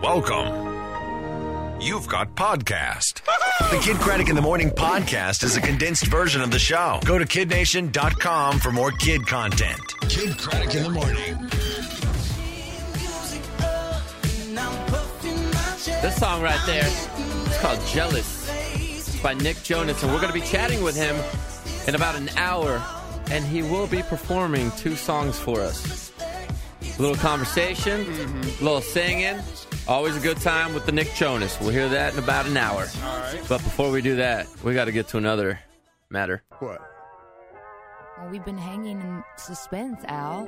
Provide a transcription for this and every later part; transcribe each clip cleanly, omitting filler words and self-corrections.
Welcome. You've got podcast. The Kid Craddock in the Morning podcast is a condensed version of the show. Go to kidnation.com for more kid content. Kid Craddock in the Morning. This song right there, it's called Jealous. It's by Nick Jonas, and we're going to be chatting with him in about an hour, and he will be performing 2 songs for us. A little conversation, a little singing. Always a good time with the Nick Jonas. We'll hear that in about an hour. All right. But before we do that, we got to get to another matter. What? Well, we've been hanging in suspense, Al.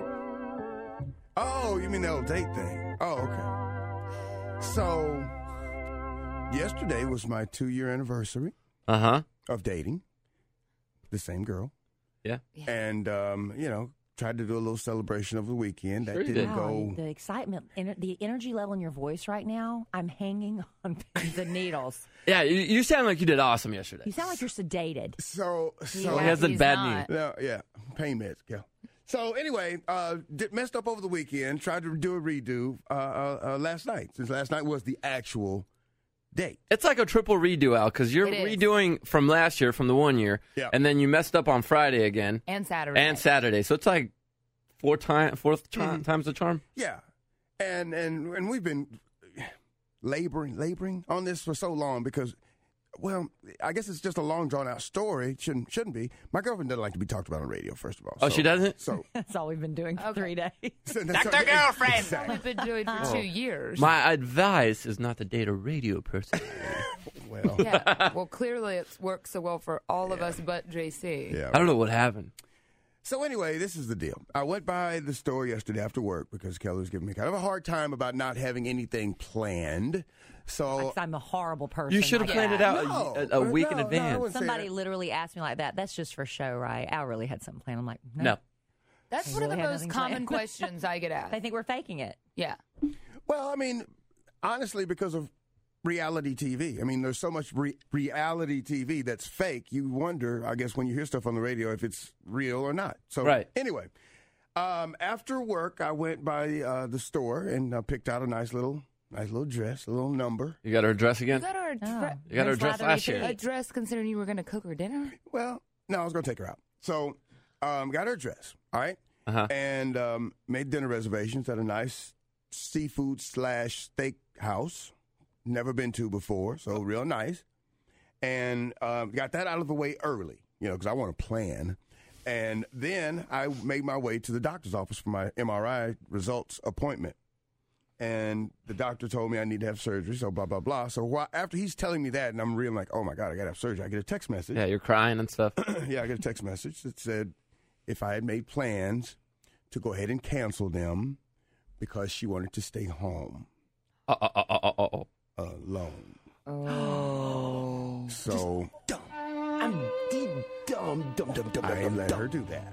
Oh, you mean the old date thing? Oh, okay. So, yesterday was my 2-year anniversary Uh-huh. of dating the same girl. Yeah. And, tried to do a little celebration over the weekend. That Sure you didn't did. go. The excitement, the energy level in your voice right now, I'm hanging on pins and needles. Yeah, you sound like you did awesome yesterday. You sound like you're sedated. So He hasn't bad news. No, yeah, pain meds, yeah. So anyway, messed up over the weekend. Tried to do a redo last night, since last night was the actual date. It's like a triple redo, Al, because you're It is. redoing from last year, from the 1 year, Yeah. and then you messed up on Friday again. And Saturday. And Saturday. So it's like fourth times the charm. Yeah, and we've been laboring on this for so long because, well, I guess it's just a long drawn out story. Shouldn't be. My girlfriend doesn't like to be talked about on radio. First of all. Oh, she doesn't? So That's all we've been doing for 3 days. Dr. Girlfriend. We've been doing it for 2 years. My advice is not to date a radio person. Well, Yeah. Well, clearly it's worked so well for all of us but JC. yeah. I don't know what happened. So anyway, this is the deal. I went by the store yesterday after work because Kelly was giving me kind of a hard time about not having anything planned. So Because I'm a horrible person. You should have like planned it that. out No, a week in no, I advance. wouldn't say Somebody that. literally asked me like that. That's just for show, right? Al really had something planned. I'm like, No. That's I one of the really had most nothing common planned. questions I get asked. They think we're faking it. Yeah. Well, I mean, honestly, because of reality TV. I mean, there's so much reality TV that's fake. You wonder, I guess, when you hear stuff on the radio if it's real or not. So Right. Anyway, after work, I went by the store and picked out a nice little dress, a little number. You got her dress You again? got her You got her Where's dress Lathery last year. Treat? a dress considering you were going to cook her dinner? Well, no, I was going to take her out. So got her dress, all right? Uh-huh. And made dinner reservations at a nice seafood / steak house. Never been to before, so real nice. And got that out of the way early, because I want to plan. And then I made my way to the doctor's office for my MRI results appointment. And the doctor told me I need to have surgery, so blah, blah, blah. So after he's telling me that, and I'm really like, oh, my God, I got to have surgery, I get a text message. Yeah, you're crying and stuff. Yeah, I got a text message that said if I had made plans to go ahead and cancel them because she wanted to stay home alone. Oh. So I'm dumb. I let her do that.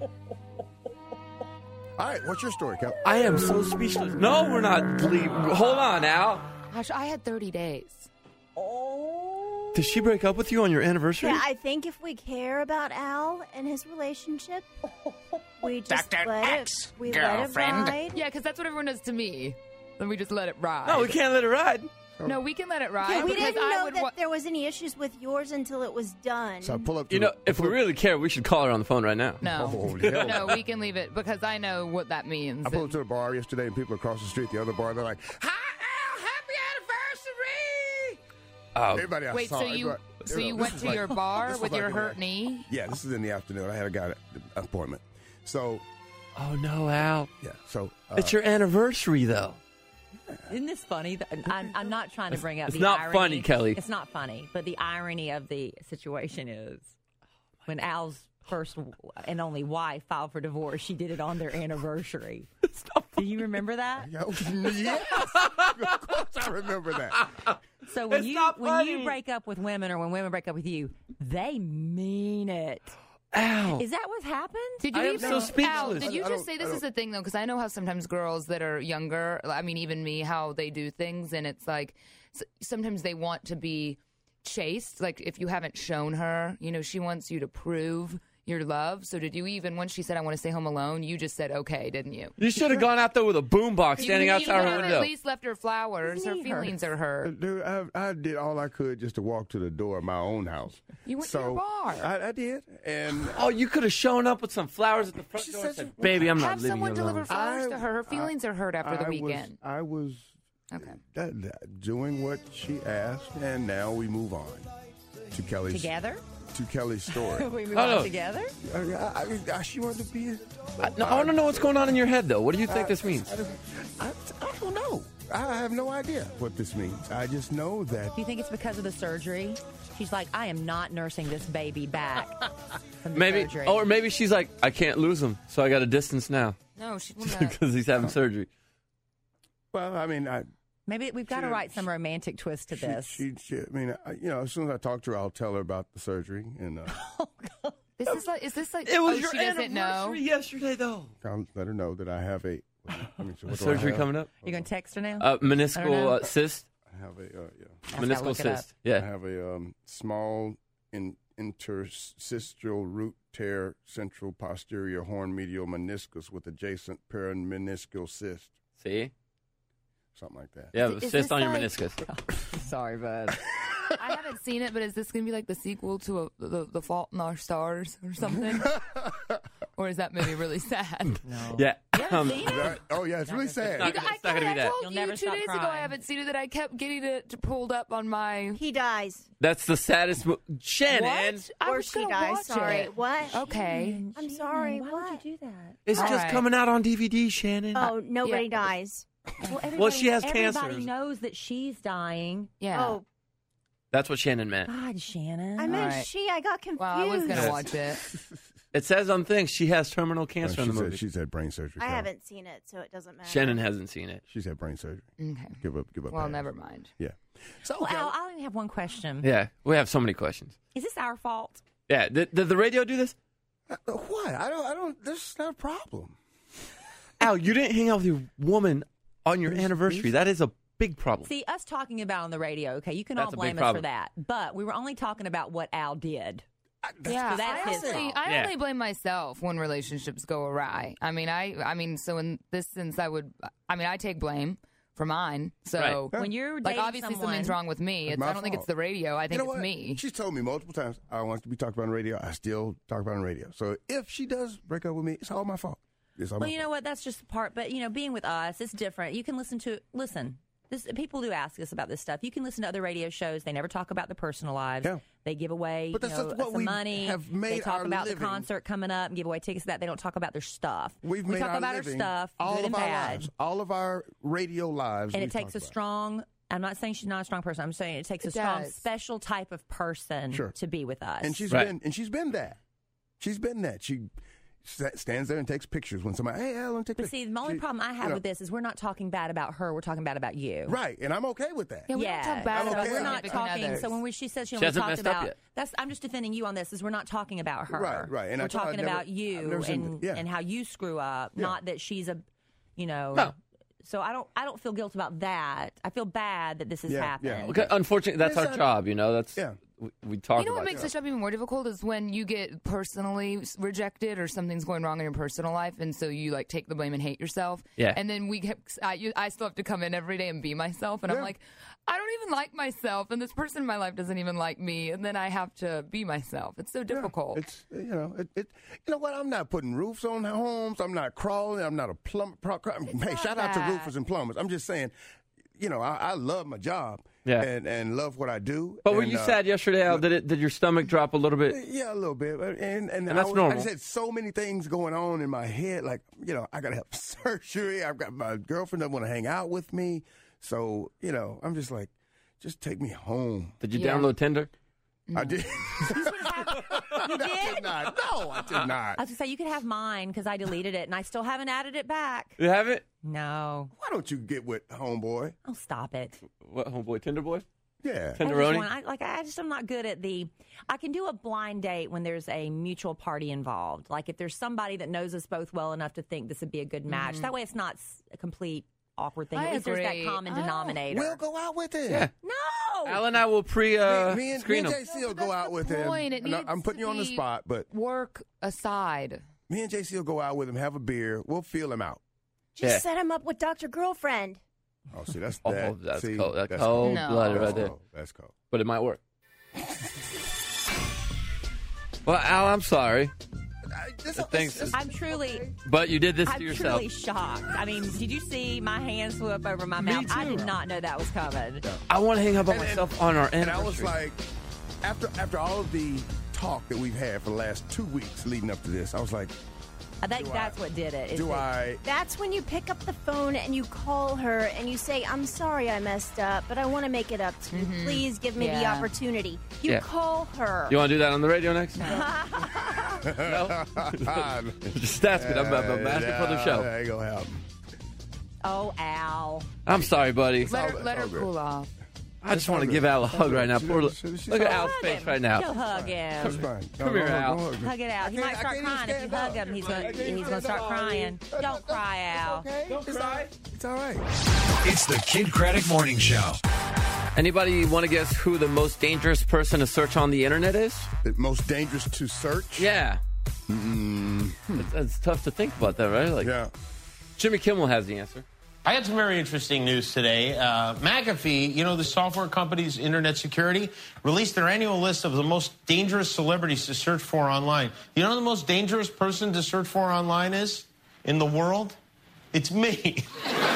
All right, what's your story, Kel? I am so speechless. No, we're not. Hold on, Al. Gosh, I had 30 days. Did she break up with you on your anniversary? Yeah, I think if we care about Al and his relationship, we just let it ride. Yeah, because that's what everyone does to me. Then we just let it ride. No, we can't let her ride. No, we can let it ride. Yeah, we because didn't I know would that there was any issues with yours until it was done. So I pull up to You know, if we really care, we should call her on the phone right now. No. Oh, hell No, we can leave it because I know what that means. I pulled up to the bar yesterday, and people across the street, the other bar, they're like, "Hi, Al, happy anniversary!" Oh, Everybody I Wait, saw. so you went to your bar this was with like your in hurt the- knee? Yeah, this is in the afternoon. I had a guy at the appointment. So, oh no, Al. yeah, so. It's your anniversary, though. Isn't this funny? I'm not trying to bring up It's the not irony. funny, Kelly. It's not funny, but the irony of the situation is when Al's first and only wife filed for divorce, she did it on their anniversary. Do you remember that? Yes, of course I remember that. So when It's you not when funny. you break up with women or when women break up with you, they mean it. Al. Is that what happened? Did you I am even, so Al, speechless. did you I just don't- say I this is don't- the thing though? Because I know how sometimes girls that are younger, I mean, even me, how they do things, and it's like sometimes they want to be chased. Like if you haven't shown her, she wants you to prove your love. So did you even, when she said, I want to stay home alone, you just said, okay, didn't you? You should have gone out there with a boombox standing outside her You window. at least left her flowers. Her feelings are hurt. Dude, I did all I could just to walk to the door of my own house. You went to your bar. I did. And Oh, you could have shown up with some flowers at the front door and said, baby, I'm not Have leaving you someone alone. deliver flowers to her. Her feelings are hurt after the weekend. I was Okay. doing what she asked, and now we move on to Kelly's story. We move Oh, on no. together? She wanted to be. I want to know what's going on in your head, though. What do you think this means? I don't know. I have no idea what this means. I just know that. Do you think it's because of the surgery? She's like, I am not nursing this baby back from the Maybe, surgery. or maybe she's like, I can't lose him, so I got a distance now No, she wouldn't. because he's having surgery. Well, I mean, Maybe we've got to write some romantic twist to this. I mean, as soon as I talk to her, I'll tell her about the surgery, and Is this like? It was oh, your she doesn't know. anniversary yesterday, though. I'll let her know that I have a what do I Surgery have? coming up. You going to text her now? Meniscal cyst. I have a Meniscal look it up. cyst. I Yeah. have a small interstitial root tear, central posterior horn medial meniscus with adjacent perimeniscal cyst, See? something like that. Yeah, Is cyst this on your like- meniscus. Sorry, bud. I haven't seen it, but is this going to be like the sequel to the Fault in Our Stars or something? Or is that movie really sad? No. Yeah. Oh yeah, it's really sad. not gonna- it's not gonna be that. I told You'll you never 2 stop days ago crying. I haven't seen it, that I kept getting it pulled up on my... He dies. That's the saddest. Shannon. What? I Or was she gonna dies. watch Sorry. it. What? Okay. I'm sorry. Why What? would you do that? It's All just right. coming out on DVD, Shannon. Oh, nobody Yeah. dies. Well, she has everybody cancer. knows that she's dying. Yeah. Oh, That's what Shannon meant. God, Shannon. I meant right. she. I got confused. Well, I was going to Yes. watch it. It says on things she has terminal cancer in the movie. She's had brain surgery. I Carol. haven't seen it, so it doesn't matter. Shannon hasn't seen it. She's had brain surgery. Okay. Give up. Well, pass. never mind. Yeah. So Well, Al, I only have one question. Yeah, we have so many questions. Is this our fault? Yeah, did the radio do this? what? I don't. This is not a problem. Al, you didn't hang out with your woman on your anniversary. That is a big problem. See, us talking about it on the radio, okay, you can That's all a blame big us problem. for that. But we were only talking about what Al did. Yeah, So that's I his only, fault. I Yeah. only blame myself when relationships go awry. I mean, so in this sense, I take blame for mine. So, Right. When you're like, dating obviously someone, something's wrong with me. It's It's, my I don't think fault. it's the radio. I think You know it's what? me. She's told me multiple times I want to be talked about on the radio. I still talk about it on the radio. So if she does break up with me, it's all my fault. It's all Well, my you know what? That's just the part. But, being with us, it's different. You can listen. People do ask us about this stuff. You can listen to other radio shows. They never talk about their personal lives. Yeah. They give away But that's just what some we money. have They made talk our about living. the concert coming up and give away tickets to that. They don't talk about their stuff. We talk our about living, our stuff, all good of and our bad. lives, all of our radio lives, And we've it takes talked a about. strong, I'm not saying she's not a strong person. I'm saying it takes a It strong, does. special type of person Sure. to be with us. And she's Right. been that. She's been that. She stands there and takes pictures when somebody, hey, Ellen, take But pictures. see, the only problem I have with this is we're not talking bad about her. We're talking bad about you. Right, and I'm okay with that. Yeah, we don't talk bad I'm about okay. we're not significant talking. others. So when she says she She only hasn't talked messed up about, yet. I'm just defending you on this. Is we're not talking about her. Right. And we're I told her talking I've never- about I've you never seen and it. Yeah. and how you screw up. Yeah. Not that she's a, No. So I don't feel guilt about that. I feel bad that this has Yeah, happened. yeah. Okay, unfortunately, that's Yes, our job. That's Yeah. we talk You know about. what makes this job even more difficult is when you get personally rejected or something's going wrong in your personal life, and so you take the blame and hate yourself. Yeah. And then I still have to come in every day and be myself, and I'm Yeah. like, I don't even like myself, and this person in my life doesn't even like me, and then I have to be myself. It's so difficult. It's you know what? I'm not putting roofs on homes. I'm not crawling. I'm not a plumber. Hey, not shout out to that. roofers and plumbers. I'm just saying, I love my job. Yeah. And love what I do. But were And, you sad yesterday, Al? Did your stomach drop a little bit? Yeah, a little bit, and that's I normal. just had so many things going on in my head. Like, I got to have surgery. I've got my girlfriend that want to hang out with me. So, I'm just like, just take me home. Did you Yeah. download Tinder? I did. You did? not. No, I did not. I was gonna say you could have mine because I deleted it and I still haven't added it back. You have it? No, Why don't you get with homeboy? oh stop it. What, homeboy, Tinder boy? Yeah. Tenderoni? I'm not good at I can do a blind date when there's a mutual party involved. Like if there's somebody that knows us both well enough to think this would be a good match. That way it's not a complete awkward thing. I At least there's agree. that common denominator. We'll go out with him. Yeah. No! Al and I will me and screen him. JC will That's go out the with him. point. It No, needs I'm putting to you on the be spot, but work aside. me and JC will go out with him, have a beer. We'll feel him out. Just Yeah. set him up with Dr. Girlfriend. Oh, see, that's Oh, that. that's see, cold. That's cold. cold-blooded No. right there. Cold. That's cold. But it might work. Well, Al, I'm sorry. Thanks. I'm truly, But you did this to I'm yourself. truly shocked. I mean, did you see my hand swoop over my mouth? I did not know that was coming. I want to hang up on myself on our And anniversary. I was like, after all of the talk that we've had for the last 2 weeks leading up to this, I was like, I think that's what did it. is do that- I? That's when you pick up the phone and you call her and you say, I'm sorry I messed up, but I want to make it up to you. Please give me the Yeah. opportunity. You Yeah. call her. You want to do that on the radio next? No. Just asking. I'm asking for the show. That ain't gonna happen. Oh, Al. I'm sorry, buddy. Let her all good. cool off. I just want to give Al a hug right now. Poor, look at Al's Hug face him. right now. Go hug him. That's fine. Come here, Al. Hug it out. He might start crying if you hug him. He's gonna start crying. Don't cry, Al. Don't cry. It's all right. It's the Kid Craddock Morning Show. Anybody want to guess who the most dangerous person to search on the internet is? The most dangerous to search? Yeah. It's tough to think about that, right? Like Yeah. Jimmy Kimmel has the answer. I got some very interesting news today. McAfee, the software company's internet security, released their annual list of the most dangerous celebrities to search for online. You know who the most dangerous person to search for online is in the world? It's me.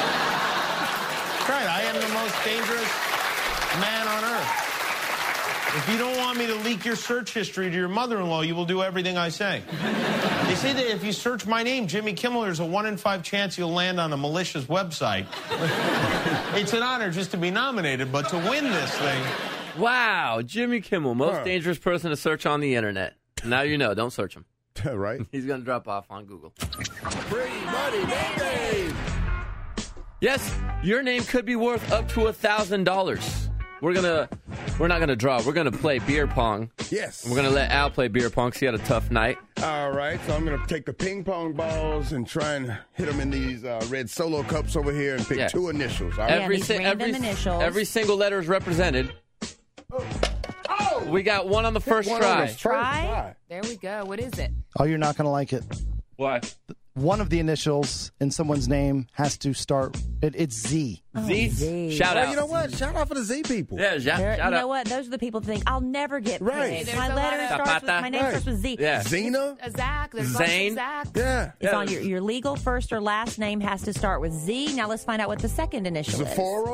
Right, I am the most dangerous man on earth. If you don't want me to leak your search history to your mother-in-law, you will do everything I say. They say that if you search my name, Jimmy Kimmel, there's a 1 in 5 chance you'll land on a malicious website. It's an honor just to be nominated, but to win this thing... Wow, Jimmy Kimmel, most dangerous person to search on the internet. Now you know, don't search him. Right? He's going to drop off on Google. Free money, baby. Yes, your name could be worth up to $1,000. We're not gonna draw. We're gonna play beer pong. Yes. We're gonna let Al play beer pong. 'Cause he had a tough night. All right, so I'm going to take the ping pong balls and try and hit them in these red Solo cups over here and pick 2 initials. All right? these random initials. Every single letter is represented. Oh! We got one on the first One try. on the first try. There we go. What is it? Oh, you're not going to like it. Why? One of the initials in someone's name has to start. It's Z. Z. Z. Shout Well, out. you know what? Shout out for the Z people. Yeah, shout You out. know what? Those are the people who think I'll never get Right. picked. Hey, My there's a letter lot of- starts with my name Right. starts with Z. Yeah. Zena? A Zach. There's Zane? lots of Zach. Yeah. It's on your legal first or last name has to start with Z. Now let's find out what the second initial is. Sephora?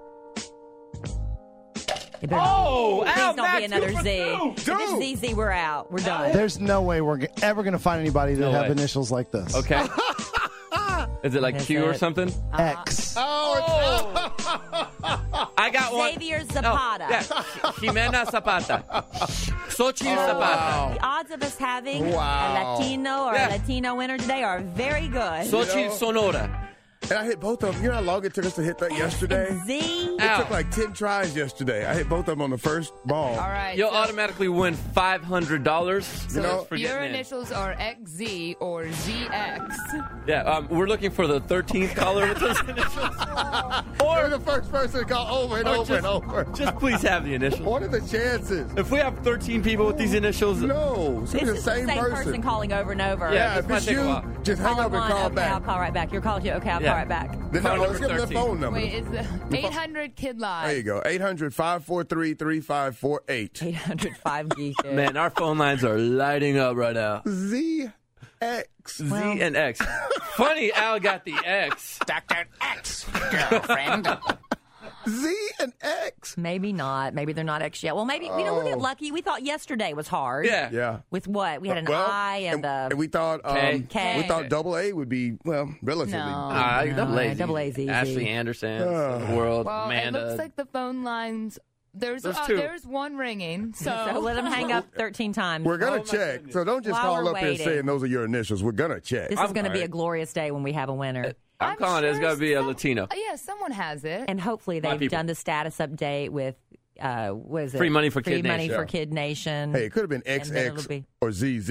It better Oh, please Al, don't Matt, be another 2 for Z. 2. If it's ZZ, we're out. We're done. There's no way we're ever going to find anybody that No have way. initials like this. Okay. Is it like That's Q or it. something? X. Oh. I got one. Xavier Zapata. Oh, yeah. Ximena Zapata. Xochitl Zapata. The odds of us having Wow. a Latino or Yeah. a Latino winner today are very good. Xochitl Sonora. And I hit both of them. You know how long it took us to hit that yesterday? Z. It Al. took like 10 tries yesterday. I hit both of them on the first ball. All right. You'll so automatically win $500. You know, for your getting in. initials are XZ or ZX. Yeah, we're looking for the 13th caller with those initials. Or the first person to call over and over and over. Just please have the initials. What are the chances? If we have 13 people with these initials, No, it's This the is same person calling over and over. Yeah, Yeah, this if might it's take a you, while. just hang up and One, call okay, back. I'll call right back. You're calling you. Okay, I'll Yeah. call right back. Then Phone let's number give them the 13. phone number. Wait, is the 800 Kid Live? There you go. 800-543-3548. 805 geek. man, our phone lines are lighting up right now. ZX. Z and X. Funny, Al got the X. Dr. X, girlfriend. Z and X. Maybe not. Maybe they're not X yet. Well, maybe we'll get lucky. We thought yesterday was hard. Yeah. Yeah. With what? We had an Well, I and a. we thought K. we thought double A would be relatively. No. Double A. Double A's easy. Ashley Anderson, the world, Well, Amanda. it looks like the phone lines. There's two. there's one ringing. So, So let them hang up 13 times. We're gonna check. So don't just While call we're up here waiting. saying those are your initials. We're gonna check. This is going to be a glorious day when we have a winner. I'm calling it. It's got to be a Latino. Yeah, someone has it. And hopefully My they've people. done the status update with, what is it? Free money for Free Kid money Nation. for Kid Nation. Hey, it could have been And then it'll XX be- or ZZ.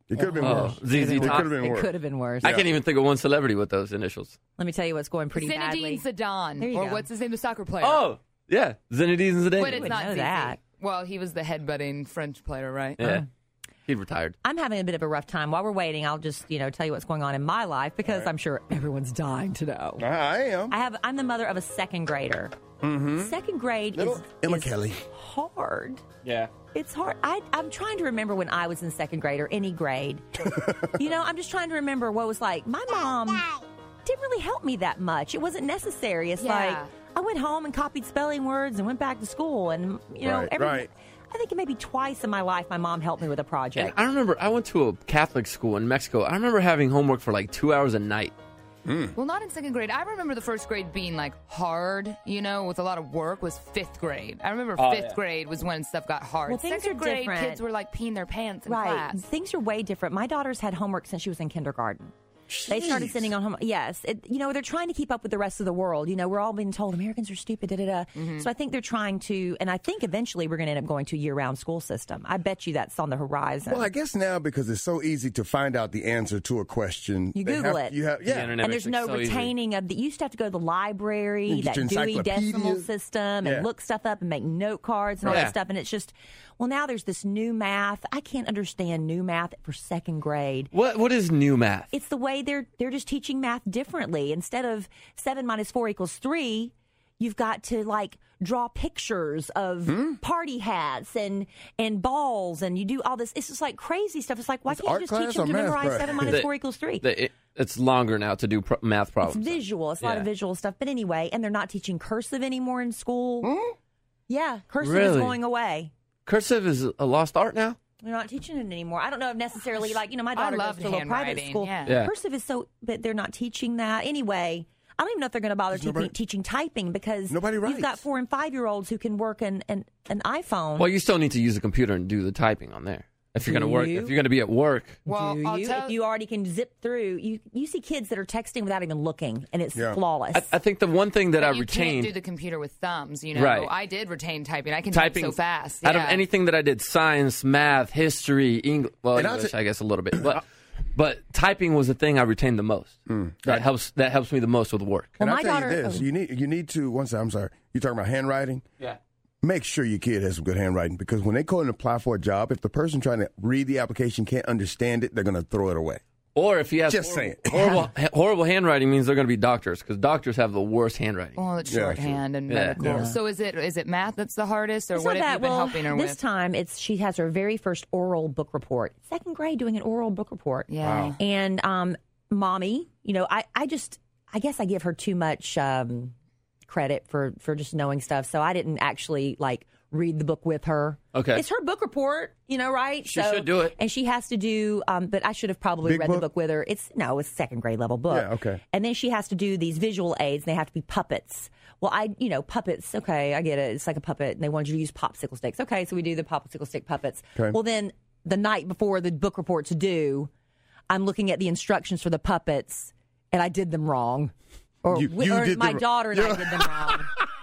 It could have been worse. ZZ It Top. could have been It worse. could have been worse. I can't even think of one celebrity with those initials. Let me tell you what's going pretty badly. Zinedine Zidane. There you Or go. what's his name? The soccer player. Oh, yeah. Zinedine Zidane. But it's would not know ZZ. that. Well, he was the headbutting French player, right? Yeah. He retired. I'm having a bit of a rough time. While we're waiting, I'll just, tell you what's going on in my life because I'm sure everyone's dying to know. I am. I'm the mother of a second grader. Second grade Little is Emma Kelly. hard. Yeah. It's hard. I'm trying to remember when I was in second grade or any grade. I'm just trying to remember what it was like. My mom didn't really help me that much. It wasn't necessary. It's like I went home and copied spelling words and went back to school. And, Right. I think maybe twice in my life my mom helped me with a project. And I remember I went to a Catholic school in Mexico. I remember having homework for like 2 hours a night. Well, not in second grade. I remember the first grade being like hard, with a lot of work was fifth grade. I remember fifth grade was when stuff got hard. Well, things second are grade, different. kids were like peeing their pants in Right. class. Things are way different. My daughter's had homework since she was in kindergarten. They started sending on homework. Yes. They're trying to keep up with the rest of the world. We're all being told Americans are stupid, da-da-da. So I think they're trying to, and I think eventually we're going to end up going to a year-round school system. I bet you that's on the horizon. Well, I guess now because it's so easy to find out the answer to a question. You they Google have- it. You have, yeah. internet and makes there's it no so easy. retaining of the. You used to have to go to the library, You that get your Dewey Decimal encyclopedias. System, and Yeah. look stuff up and make note cards and all Yeah. that stuff. And it's just, now there's this new math. I can't understand new math for second grade. What is new math? It's the way they're just teaching math differently. Instead of 7 minus 4 equals 3, you've got to draw pictures of party hats and balls, and you do all this. It's just like crazy stuff. It's like, why It's can't you art just teach class them or to math memorize class? 7 minus 4 equals 3? It's longer now to do math It's problems. visual. It's a lot of Yeah. visual stuff. But anyway, and they're not teaching cursive anymore in school. Yeah, cursive is Really? going away. Cursive is a lost art now? They're not teaching it anymore. I don't know if necessarily, my daughter goes loved to a little private handwriting, school. yeah. Cursive is but they're not teaching that. Anyway, I don't even know if they're going to bother teaching typing because Nobody you've got writes. 4 and 5-year-olds who can work an iPhone. Well, you still need to use a computer and do the typing on there. If you're going to work, you? if you're going to be at work. Well, Do I'll you? tell If you already can zip through, you see kids that are texting without even looking, and it's flawless. I think the one thing that I you retained. can't do the computer with thumbs, Right. I did retain typing. I can typing type so fast. Out of Yeah. anything that I did, science, math, history, English, I guess a little bit, but typing was the thing I retained the most. That helps me the most with work. Well, And my I tell daughter. you this: you need to. One second, I'm sorry. You talking about handwriting? Yeah. Make sure your kid has some good handwriting because when they go and apply for a job, if the person trying to read the application can't understand it, they're going to throw it away. Or if he has Just saying. horrible handwriting means they're going to be doctors because doctors have the worst handwriting. Well, it's Yeah, shorthand and Yeah. medical. Yeah. So is it math that's the hardest, or It's what not have you that. been Well, helping her this with? time she has her very first oral book report. Second grade doing an oral book report. Yeah. Wow. And mommy, I guess I give her too much credit for just knowing stuff. So I didn't actually read the book with her. Okay. It's her book report, right? She should do it. And she has to do, but I should have probably Big read the book? book with her. It's second grade level book. Yeah, okay. And then she has to do these visual aids, and they have to be puppets. Well, puppets, okay, I get it. It's like a puppet, and they wanted you to use popsicle sticks. Okay, so we do the popsicle stick puppets. Okay. Well, then the night before the book report's due, I'm looking at the instructions for the puppets, and I did them wrong. Or, You did my them- daughter and I did them wrong.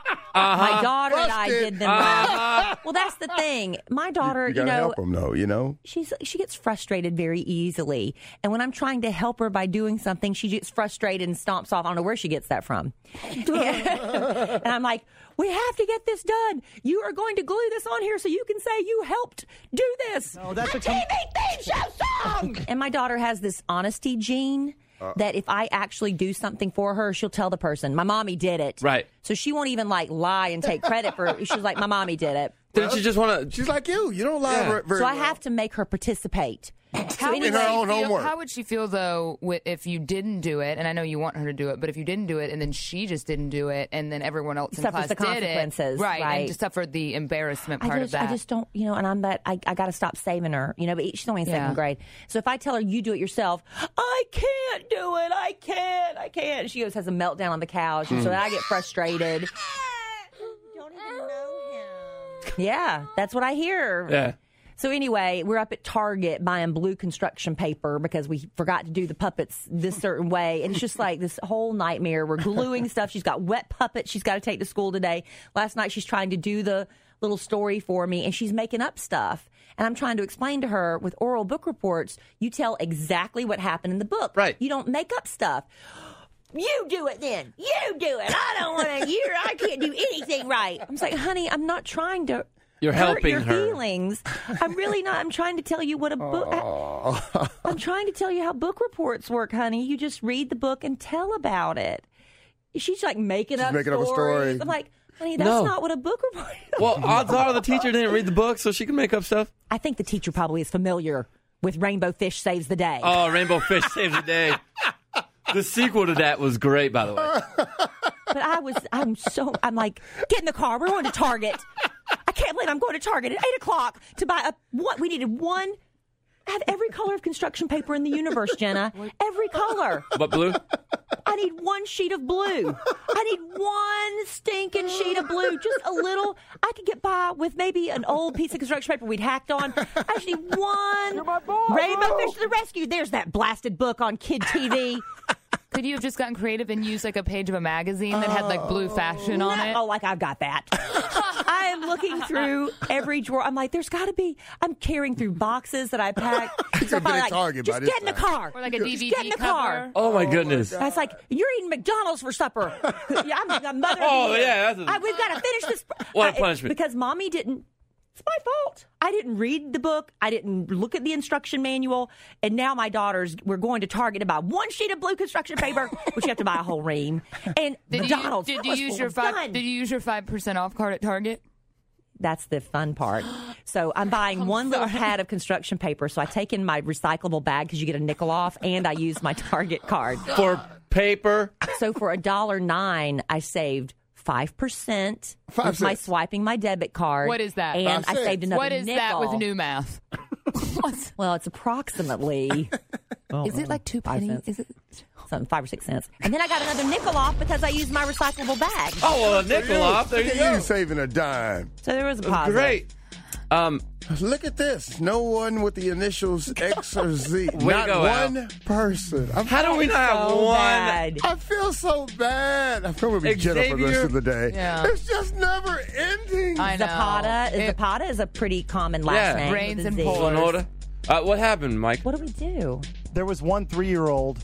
My daughter and I did them wrong. Well, that's the thing. My daughter, You got to help them, though. she gets frustrated very easily. And when I'm trying to help her by doing something, she gets frustrated and stomps off. I don't know where she gets that from. And I'm like, we have to get this done. You are going to glue this on here so you can say you helped do this. No, that's a TV theme show song. And my daughter has this honesty gene. That if I actually do something for her, she'll tell the person, my mommy did it. Right. So she won't even lie and take credit for it. She's like, my mommy did it. Didn't you just want to? She's like you. You don't lie Yeah. very So I well. have to make her participate. How in would her she own feel- homework. How would she feel though if you didn't do it? And I know you want her to do it, but if you didn't do it and then she just didn't do it, and then everyone else in Suffers class the did consequences, it, right? right. And just suffered the embarrassment part of that. I just don't, and I'm that, I got to stop saving her, but she's only in second Yeah. grade. So if I tell her, you do it yourself, I can't do it. I can't. She goes, has a meltdown on the couch. And so I get frustrated. Don't even know him. Yeah, that's what I hear. Yeah. So anyway, we're up at Target buying blue construction paper because we forgot to do the puppets this certain way. And it's just like this whole nightmare. We're gluing stuff. She's got wet puppets she's got to take to school today. Last night she's trying to do the little story for me, and she's making up stuff. And I'm trying to explain to her with oral book reports, you tell exactly what happened in the book. Right. You don't make up stuff. You do it then. You do it. I don't want to. I can't do anything right. I'm like, honey, I'm not trying to. You're hurt helping your her. feelings. I'm really not. I'm trying to tell you what a book. I'm trying to tell you how book reports work, honey. You just read the book and tell about it. She's like making up up a story. I'm like, honey, that's not what a book report is. Well, odds are the teacher didn't read the book, so she can make up stuff. I think the teacher probably is familiar with Rainbow Fish Saves the Day. Oh, Rainbow Fish Saves the Day. The sequel to that was great, by the way. But I'm like, get in the car. We're going to Target. I can't believe I'm going to Target at 8 o'clock to buy we needed one. I have every color of construction paper in the universe, Jenna. Every color. What, blue? I need one sheet of blue. I need one stinking sheet of blue. Just a little. I could get by with maybe an old piece of construction paper we'd hacked on. I just need one. Rainbow Fish to the Rescue. There's that blasted book on Kid TV. Could you have just gotten creative and used like a page of a magazine that had like blue fashion on it? Oh, like I've got that. I am looking through every drawer. I'm like, there's got to be. I'm carrying through boxes that I packed. So I'm like, Target just get in the car. Or like a DVD get in the cover. car. Oh, my goodness. I was like, you're eating McDonald's for supper. Yeah, I'm mother. Oh, yeah. We've got to finish this. What a punishment. Because Mommy didn't. It's my fault. I didn't read the book. I didn't look at the instruction manual. And now my daughters, we're going to Target to buy one sheet of blue construction paper, which you have to buy a whole ream. And McDonald's. Did you use your 5% off card at Target? That's the fun part. So I'm buying one little pad of construction paper. So I take in my recyclable bag because you get a nickel off, and I use my Target card. For paper? So for $1.09, I saved 5% with my swiping my debit card. What is that? And I saved another What is nickel. that with new math? Well, it's approximately. Is it like 2 pennies? Is it something 5 or 6 cents? And then I got another nickel off because I used my recyclable bag. Oh, well, a nickel off. There you go. You saving a dime. So there was a positive. Great. Look at this. No one with the initials X or Z. Not go, one person. How do we not have one? Bad. I feel so bad. I feel we'll be Jenna for the rest of the day. Yeah. It's just never ending. I know. Zapata is a pretty common last name. Rains with a and Z. pours. Order. What happened, Mike? What do we do? There was one 3-year-old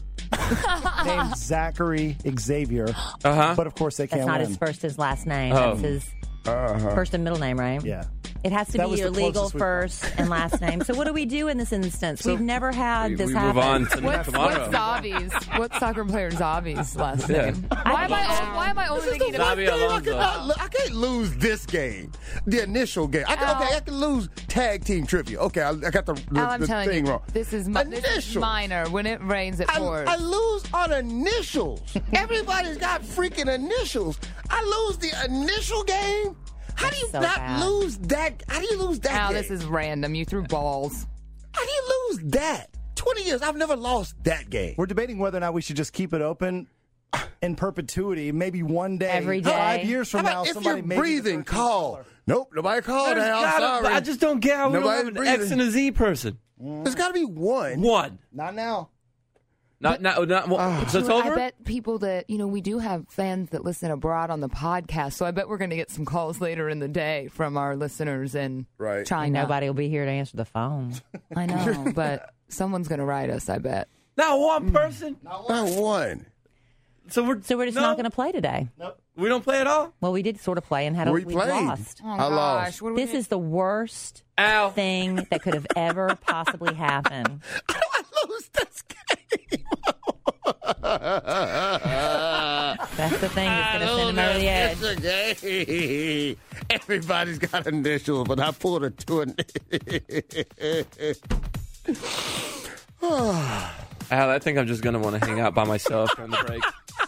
named Zachary Xavier. Uh-huh. But of course they That's can't not win. his first, his last name. Oh. That's his first and middle name, right? Yeah. It has to That be was your the legal closest we've first and last name. So what do we do in this instance? We've never had this we happen. move on to What's tomorrow. Zavi's? What's soccer player Zavi's last Yeah. name? Why am I only thinking about Xavi Alonso. I can't lose this game. The initial game. I can lose tag team trivia. Okay, I got the Al, I'm telling thing you, wrong. this is Initials. minor. When it rains, it pours. I lose on initials. Everybody's got freaking initials. I lose the initial game. How do you so not bad. lose that? How do you lose that Al, game? this is random. You threw balls. How do you lose that? 20 years, I've never lost that game. We're debating whether or not we should just keep it open in perpetuity. Maybe one day, Every day. 5 years from How now, about if somebody you're may be the breathing, first call. caller. Nope, nobody called. There's Al, gotta- sorry. I just don't get how we don't Nobody's have an breathing. X and a Z person. There's got to be one. One. Not now. Not so it's I over? bet people that, we do have fans that listen abroad on the podcast, so I bet we're going to get some calls later in the day from our listeners in Right. China. Nobody will be here to answer the phone. I know, but someone's going to write us, I bet. Not one person. Not one. So we're just not going to play today. Nope. We don't play at all? Well, we did sort of play and We we played. lost. Oh, I lost. What do we This do? is the worst Ow. thing that could have ever possibly happened. How do I lose this game? That's the thing that's going to send him over the edge. edge. Everybody's got initials, but I pulled a 2. Al, I think I'm just going to want to hang out by myself during the break.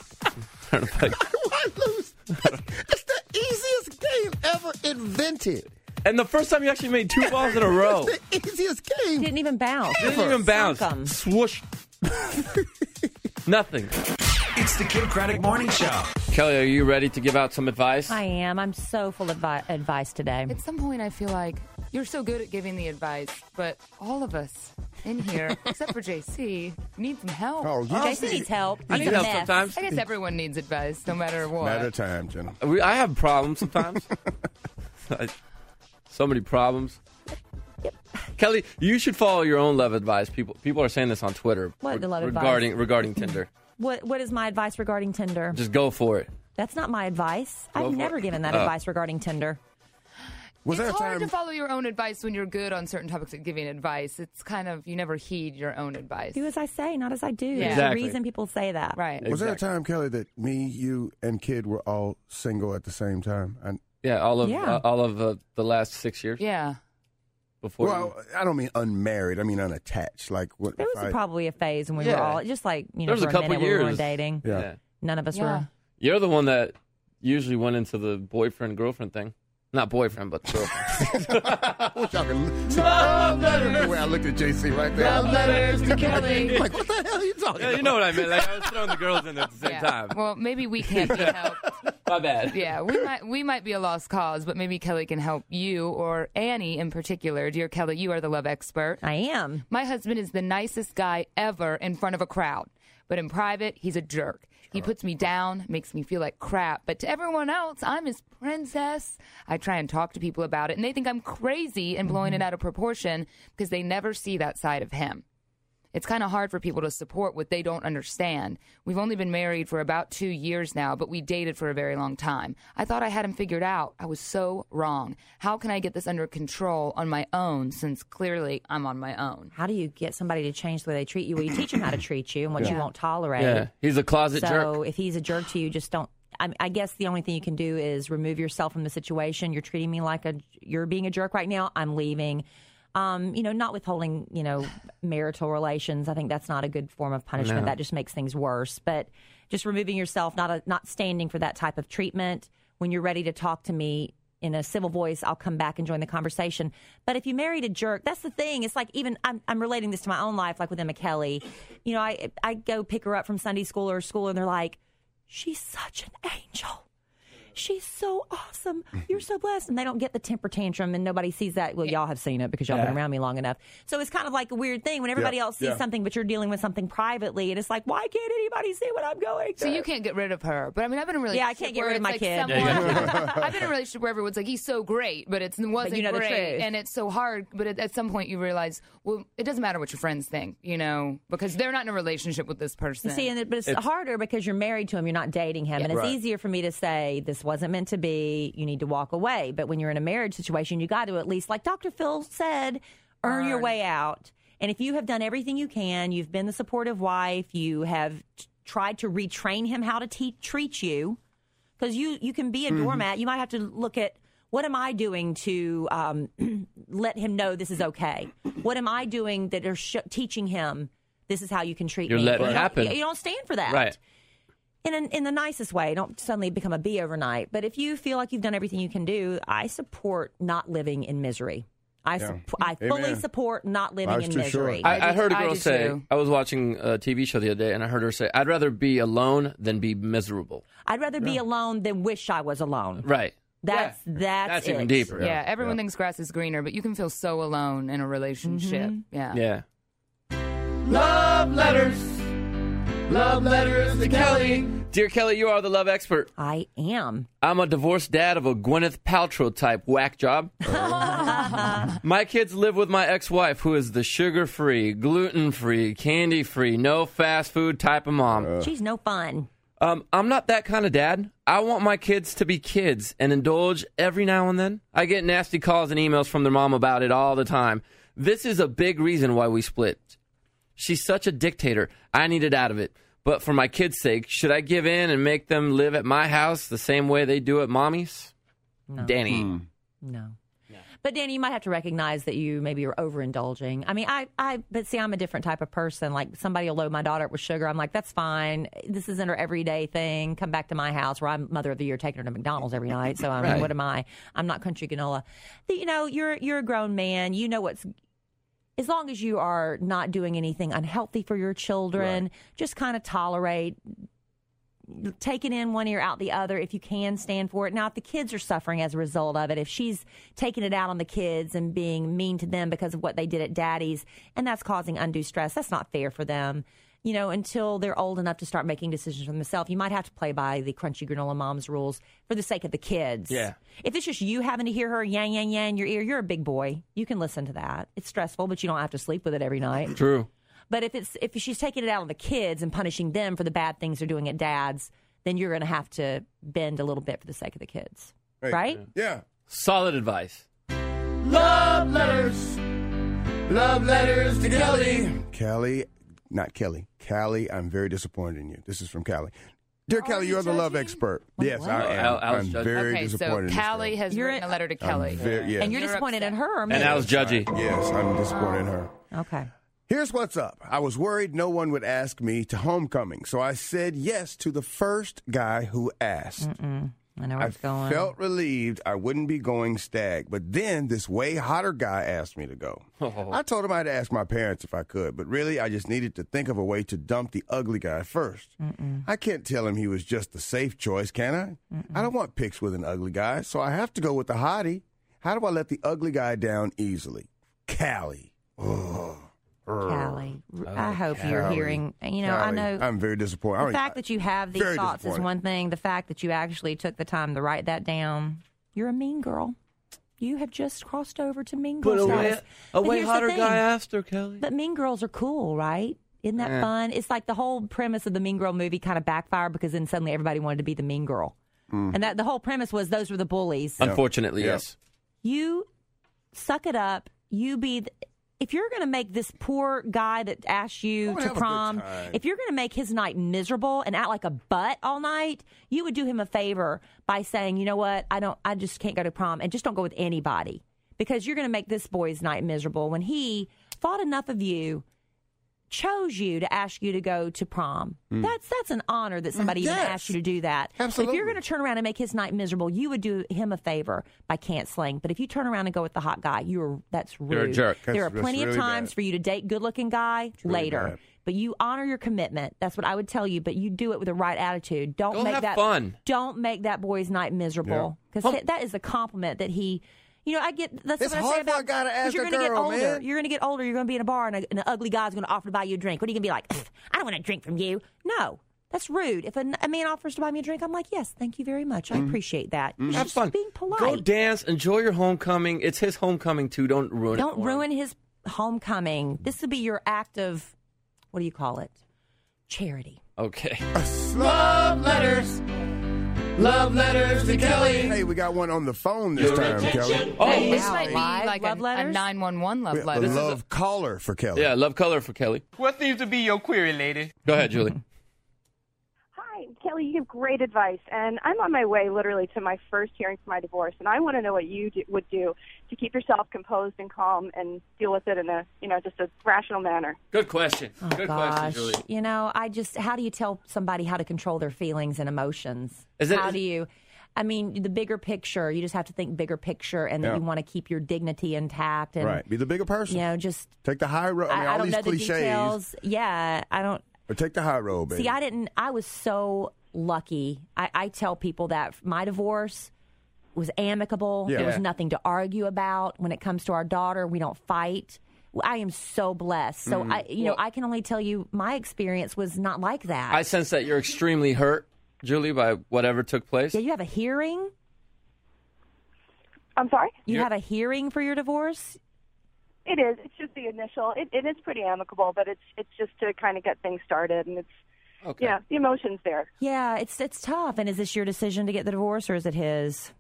Why lose? It's the easiest game ever invented. And the first time you actually made 2 balls in a row. It's the easiest game. Didn't even bounce. Didn't even bounce. Sunk 'em. Swoosh. Nothing. It's the Kid Craddock Morning Show. Kelly, are you ready to give out some advice? I am. I'm so full of advice today. At some point, I feel like You're so good at giving the advice, but all of us in here, except for JC, need some help. Oh, JC needs help. I need help sometimes. I guess everyone needs advice, no matter what. Matter of time, Jenna. I have problems sometimes. So many problems. Yep. Kelly, you should follow your own love advice. People are saying this on Twitter. What, the love advice? Regarding Tinder. What is my advice regarding Tinder? Just go for it. That's not my advice. Go I've for never it. given that advice regarding Tinder. Was there It's a hard time? to follow your own advice when you're good on certain topics of giving advice. It's kind of, you never heed your own advice. Do as I say, not as I do. Yeah. There's Exactly. a reason people say that. Right. Was there a time, Kelly, that me, you, and Kid were all single at the same time? Yeah, all of Yeah. the last 6 years. Yeah. Before. Well, I don't mean unmarried. I mean unattached. Like what? There was probably a phase when we were Yeah. all just like, There for was a couple minute we were years. dating. Yeah. None of us Yeah. were. You're the one that usually went into the boyfriend-girlfriend thing. Not boyfriend, but girlfriend. I wish I could. The way I looked at JC right there. Love letters to Kelly. Like, what the hell are you talking Yeah, about? you know what I meant. Like, I was throwing the girls in there at the same Yeah. time. Well, maybe we can't be helped. My bad. Yeah, we might be a lost cause, but maybe Kelly can help you or Annie in particular. Dear Kelly, you are the love expert. I am. My husband is the nicest guy ever in front of a crowd, but in private, he's a jerk. He puts me down, makes me feel like crap, but to everyone else, I'm his princess. I try and talk to people about it, and they think I'm crazy and blowing it out of proportion because they never see that side of him. It's kind of hard for people to support what they don't understand. We've only been married for about 2 years now, but we dated for a very long time. I thought I had him figured out. I was so wrong. How can I get this under control on my own, since clearly I'm on my own? How do you get somebody to change the way they treat you? Well, you teach them how to treat you and what you won't tolerate. Yeah, he's a closet So jerk. if he's a jerk to you, just don't. I guess the only thing you can do is remove yourself from the situation. You're treating me like you're being a jerk right now. I'm leaving. Not withholding, marital relations. I think that's not a good form of punishment. No. That just makes things worse. But just removing yourself, not standing for that type of treatment. When you're ready to talk to me in a civil voice, I'll come back and join the conversation. But if you married a jerk, that's the thing. It's like, even I'm relating this to my own life, like with Emma Kelly. I go pick her up from Sunday school or school, and they're like, she's such an angel. She's so awesome. You're so blessed. And they don't get the temper tantrum, and nobody sees that. Well, y'all have seen it because y'all been around me long enough. So it's kind of like a weird thing when everybody else sees something, but you're dealing with something privately. And it's like, why can't anybody see what I'm going through? So you can't get rid of her. But I mean, I've been in a relationship. Yeah, I can't get rid of my kid. I've been in a relationship where everyone's like, he's so great, but it wasn't But you know the great. truth. And it's so hard. But at some point you realize, well, it doesn't matter what your friends think, because they're not in a relationship with this person. See, but it's harder because you're married to him. You're not dating him. And it's easier for me to say, this wasn't meant to be. You need to walk away. But when you're in a marriage situation, you got to at least, like Dr. Phil said, earn your way out. And if you have done everything you can, you've been the supportive wife, you have tried to retrain him how to treat you, because you can be a doormat. You might have to look at, what am I doing to let him know this is okay? What am I doing that are teaching him this is how you can treat You're me? letting it happen. You don't stand for that. Right. In the nicest way. Don't suddenly become a bee overnight. But if you feel like you've done everything you can do, I support not living in misery. I fully support not living in misery. Sure. I heard a girl say, too. I was watching a TV show the other day, and I heard her say, I'd rather be alone than be miserable. I'd rather be alone than wish I was alone. Right. That's That's it. even deeper. Yeah, everyone thinks grass is greener, but you can feel so alone in a relationship. Yeah. Love letters. Love letters to Kelly. Dear Kelly, you are the love expert. I am. I'm a divorced dad of a Gwyneth Paltrow type whack job. My kids live with my ex-wife, who is the sugar-free, gluten-free, candy-free, no fast food type of mom. She's no fun. I'm not that kind of dad. I want my kids to be kids and indulge every now and then. I get nasty calls and emails from their mom about it all the time. This is a big reason why we split. She's such a dictator. I needed out of it. But for my kids' sake, should I give in and make them live at my house the same way they do at mommy's? No. Danny. No. But Danny, you might have to recognize that you maybe are overindulging. I mean, but see, I'm a different type of person. Like, somebody will load my daughter up with sugar. I'm like, that's fine. This isn't her everyday thing. Come back to my house where I'm Mother of the Year taking her to McDonald's every night. So, I mean, what am I? I'm not country granola. You're a grown man. You know what's... As long as you are not doing anything unhealthy for your children, just kind of tolerate take it in one ear, out the other if you can stand for it. Now, if the kids are suffering as a result of it, if she's taking it out on the kids and being mean to them because of what they did at daddy's, and that's causing undue stress, that's not fair for them. You know, until they're old enough to start making decisions for themselves, you might have to play by the Crunchy Granola Mom's rules for the sake of the kids. Yeah. If it's just you having to hear her yang, yang, yang in your ear, you're a big boy. You can listen to that. It's stressful, but you don't have to sleep with it every night. True. But if she's taking it out on the kids and punishing them for the bad things they're doing at dad's, then you're going to have to bend a little bit for the sake of the kids. Right? Yeah. Solid advice. Love letters. Love letters to Kelly. Kelly, not Kelly. Callie, I'm very disappointed in you. This is from Callie. Dear Kelly, you're the love expert. Yes, what? I am. Al's I'm judging. very Okay, so disappointed in this Callie girl. has written a letter to Kelly. Yes. And you're disappointed in her or me? And Al's judgy. Yes, I'm disappointed in her. Okay. Here's what's up. I was worried no one would ask me to homecoming, so I said yes to the first guy who asked. I know where it's going. Felt relieved I wouldn't be going stag, but then this way hotter guy asked me to go. I told him I'd ask my parents if I could, but really I just needed to think of a way to dump the ugly guy first. I can't tell him he was just the safe choice, can I? I don't want pics with an ugly guy, so I have to go with the hottie. How do I let the ugly guy down easily? Callie. Callie, I hope you're hearing, you know, I know. I'm very disappointed. The fact that you have these Very thoughts is disappointed. one thing. The fact that you actually took the time to write that down, you're a mean girl. You have just crossed over to mean girl status. A But way here's the hotter thing. guy asked her, Kelly. But mean girls are cool, right? Isn't that fun? It's like the whole premise of the Mean Girl movie kind of backfired because then suddenly everybody wanted to be the mean girl. And that the whole premise was those were the bullies. Unfortunately, yes. You suck it up. You be... If you're going to make this poor guy that asked you to prom, if you're going to make his night miserable and act like a butt all night, you would do him a favor by saying, you know what, I just can't go to prom, and just don't go with anybody because you're going to make this boy's night miserable when he thought enough of you, chose you to ask you to go to prom. That's an honor that somebody even asked you to do that. Absolutely. If you're going to turn around and make his night miserable, you would do him a favor by canceling. But if you turn around and go with the hot guy, that's rude. You're a jerk. There are That's plenty of really times bad. for you to date good-looking guy really later. bad. But you honor your commitment. That's what I would tell you. But you do it with the right attitude. Don't Go make have that fun. Don't make that boy's night miserable because that is a compliment that he. You know, I get that's It's what I say hard for about a guy to 'cause ask you're a gonna get girl, older. man. You're going to get older. You're going to be in a bar, and an ugly guy's going to offer to buy you a drink. What are you going to be like? I don't want a drink from you. No, that's rude. If a man offers to buy me a drink, I'm like, yes, thank you very much. I appreciate that. You're Have just fun. being polite. Go dance. Enjoy your homecoming. It's his homecoming, too. Don't ruin it. Don't ruin his homecoming. This would be your act of, what do you call it? Charity. Okay. Love letters. Love letters to Kelly. Hey, we got one on the phone this time, Kelly. Hey, this wow. might be Live like love a letters? 911 love The letter. love caller for Kelly. Yeah, love color for Kelly. What seems to be your query, lady? Go ahead, Julie. Hi, Kelly, you give great advice, and I'm on my way literally to my first hearing for my divorce, and I want to know what you would do to keep yourself composed and calm and deal with it in a, just a rational manner. Good question. Oh, Good gosh. question, Julie. You know, how do you tell somebody how to control their feelings and emotions? I mean, the bigger picture, you just have to think bigger picture and that you want to keep your dignity intact. And, Right. Be the bigger person. You know, just... Take the high road. I mean, all don't these know the cliches. details. Yeah, I don't... But take the high road, baby. See, I was so lucky. I tell people that my divorce was amicable. Yeah. There was nothing to argue about. When it comes to our daughter, we don't fight. I am so blessed. So, I can only tell you my experience was not like that. I sense that you're extremely hurt, Julie, by whatever took place. Yeah, you have a hearing? I'm sorry? You have a hearing for your divorce? It is. It's just the initial. It is pretty amicable, but it's just to kind of get things started, and it's, the emotion's there. Yeah, it's tough. And is this your decision to get the divorce, or is it his?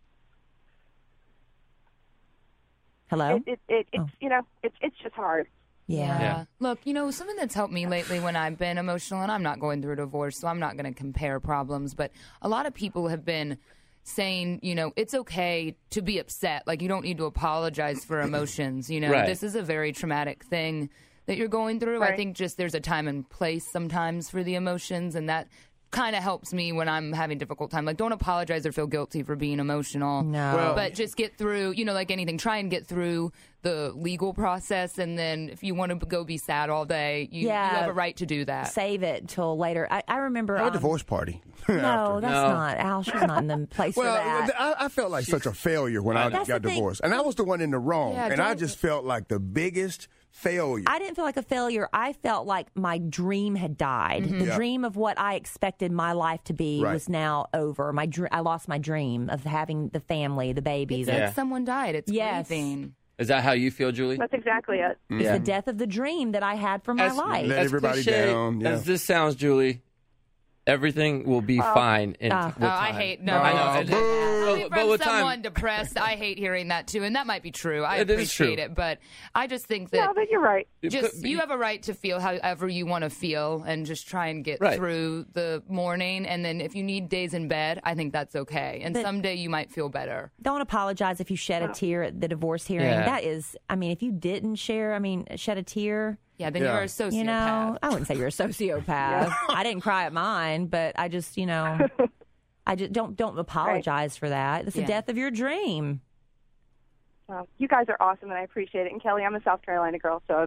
Hello? It's just hard. Yeah. Look, something that's helped me lately when I've been emotional, and I'm not going through a divorce, so I'm not going to compare problems, but a lot of people have been saying, it's okay to be upset. Like, you don't need to apologize for emotions. Right. This is a very traumatic thing that you're going through. Right. I think just there's a time and place sometimes for the emotions, and that kind of helps me when I'm having a difficult time. Like, don't apologize or feel guilty for being emotional. No. But just get through, like anything, try and get through the legal process. And then if you want to go be sad all day, you have a right to do that. Save it till later. I remember... a divorce party. No, that's not. Al, she's not in the place for that. I felt like such a failure when I got divorced. And I was the one in the wrong. Yeah, and I just felt like the biggest failure. I didn't feel like a failure. I felt like my dream had died. Mm-hmm. The dream of what I expected my life to be was now over. I lost my dream of having the family, the babies. It's like someone died. It's grieving. Is that how you feel, Julie? That's exactly it. It's the death of the dream that I had for my life. Let everybody down. As this sounds, Julie, everything will be fine. With time. I hate I know. But with someone time, depressed, I hate hearing that too, and that might be true. I It is appreciate true. it, but I just think that but you're right. you have a right to feel however you want to feel, and just try and get through the morning. And then if you need days in bed, I think that's okay. And someday you might feel better. Don't apologize if you shed a tear at the divorce hearing. Yeah. That is, if you didn't shed a tear. Yeah, then you're a sociopath. I wouldn't say you're a sociopath. I didn't cry at mine, but I just, I just don't apologize for that. It's the death of your dream. Well, you guys are awesome, and I appreciate it. And Kelly, I'm a South Carolina girl, so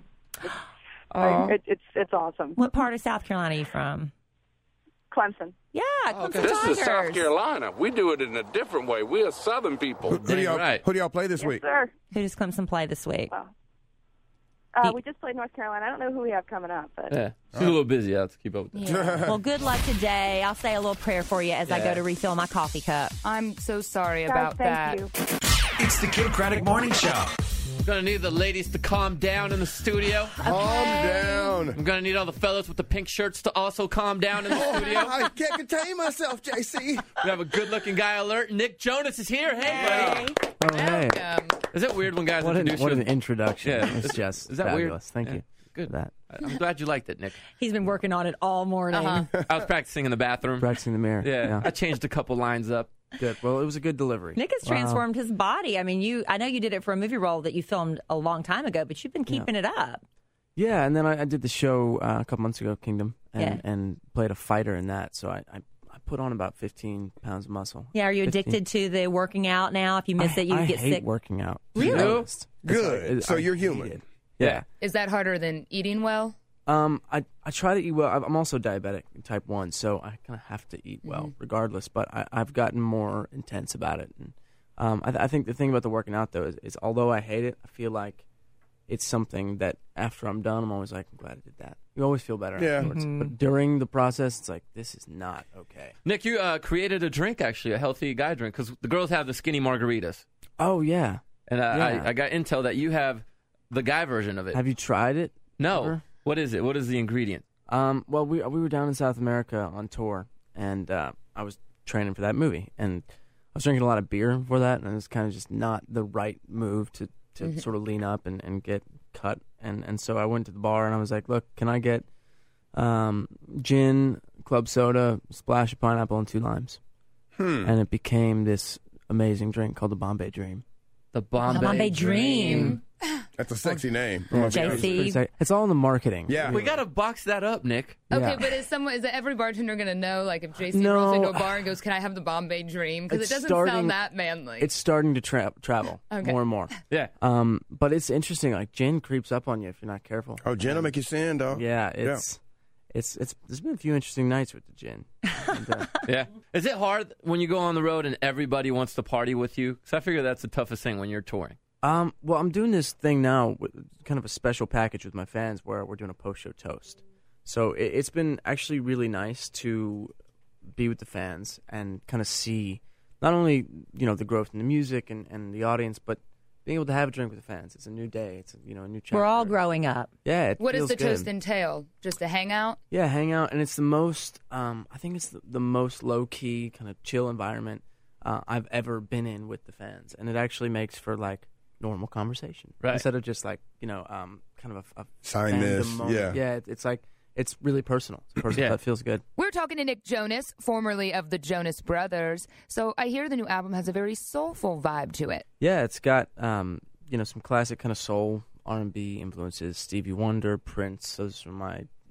it's awesome. What part of South Carolina are you from? Clemson. Yeah, Clemson This Tigers. is South Carolina. We do it in a different way. We're Southern people. Who do y'all play this week? Sir. Who does Clemson play this week? We just played North Carolina. I don't know who we have coming up, but she's a little busy. I have to keep up with that. Well, good luck today. I'll say a little prayer for you as I go to refill my coffee cup. I'm so sorry guys, about thank that. you. It's the Kid Craddock Morning Show. Gonna need the ladies to calm down in the studio. Calm down. I'm gonna need all the fellas with the pink shirts to also calm down in the studio. I can't contain myself, JC. We have a good-looking guy alert. Nick Jonas is here. Hey, buddy. Oh, hey. Is it weird when guys What introduce an you? introduction. Yeah. It's just Is that fabulous. weird? Thank you. Good. For that. I'm glad you liked it, Nick. He's been working on it all morning. I was practicing in the bathroom. Practicing the mirror. Yeah. I changed a couple lines up. Good. Well, it was a good delivery. Nick has transformed his body. I mean, I know you did it for a movie role that you filmed a long time ago, but you've been keeping it up. Yeah, and then I did the show a couple months ago, Kingdom, and played a fighter in that. So I put on about 15 pounds of muscle. Yeah, are you addicted to the working out now? If you miss it, you get hate sick. working out. Really? Good. So you're human. Yeah. Is that harder than eating well? I try to eat well. I'm also diabetic, type 1, so I kind of have to eat well regardless. But I've gotten more intense about it. And I think the thing about the working out, though, is although I hate it, I feel like it's something that after I'm done, I'm always like, I'm glad I did that. You always feel better afterwards. But during the process, it's like, this is not okay. Nick, you created a drink, actually, a healthy guy drink, because the girls have the skinny margaritas. Oh, yeah. And I got intel that you have the guy version of it. Have you tried it? No. Ever? What is it? What is the ingredient? Well, we were down in South America on tour, and I was training for that movie, and I was drinking a lot of beer for that, and it was kind of just not the right move to sort of lean up and get cut, and so I went to the bar and I was like, look, can I get gin, club soda, splash of pineapple, and 2 limes? And it became this amazing drink called the Bombay Dream. The Bombay Dream. That's a sexy name. JC. It's all in the marketing. Yeah. We got to box that up, Nick. Okay, Yeah. but is every bartender going to know, like, if JC rolls into a bar and goes, can I have the Bombay Dream? Because it doesn't sound that manly. It's starting to travel more and more. Yeah. But it's interesting. Like, gin creeps up on you if you're not careful. Oh, gin will make you sin, dog. Yeah, it's there's been a few interesting nights with the gin. And, Yeah. Is it hard when you go on the road and everybody wants to party with you? Because I figure that's the toughest thing when you're touring. well, I'm doing this thing now, with kind of a special package with my fans where we're doing a post-show toast. So it's been actually really nice to be with the fans and kind of see not only, the growth in the music and the audience, but being able to have a drink with the fans. It's a new day. It's a new chapter. We're all growing up. Yeah, it What does feels the good. toast entail? Just a hangout? Yeah, hang out, and it's the most. I think it's the most low key, kind of chill environment I've ever been in with the fans, and it actually makes for like normal conversation, right? Instead of just like kind of a sign this, moment. Yeah. It's like it's really personal. It's personal. That feels good. We're talking to Nick Jonas, formerly of the Jonas Brothers. So I hear the new album has a very soulful vibe to it. Yeah, it's got some classic kind of soul R&B influences. Stevie Wonder, Prince. Those are my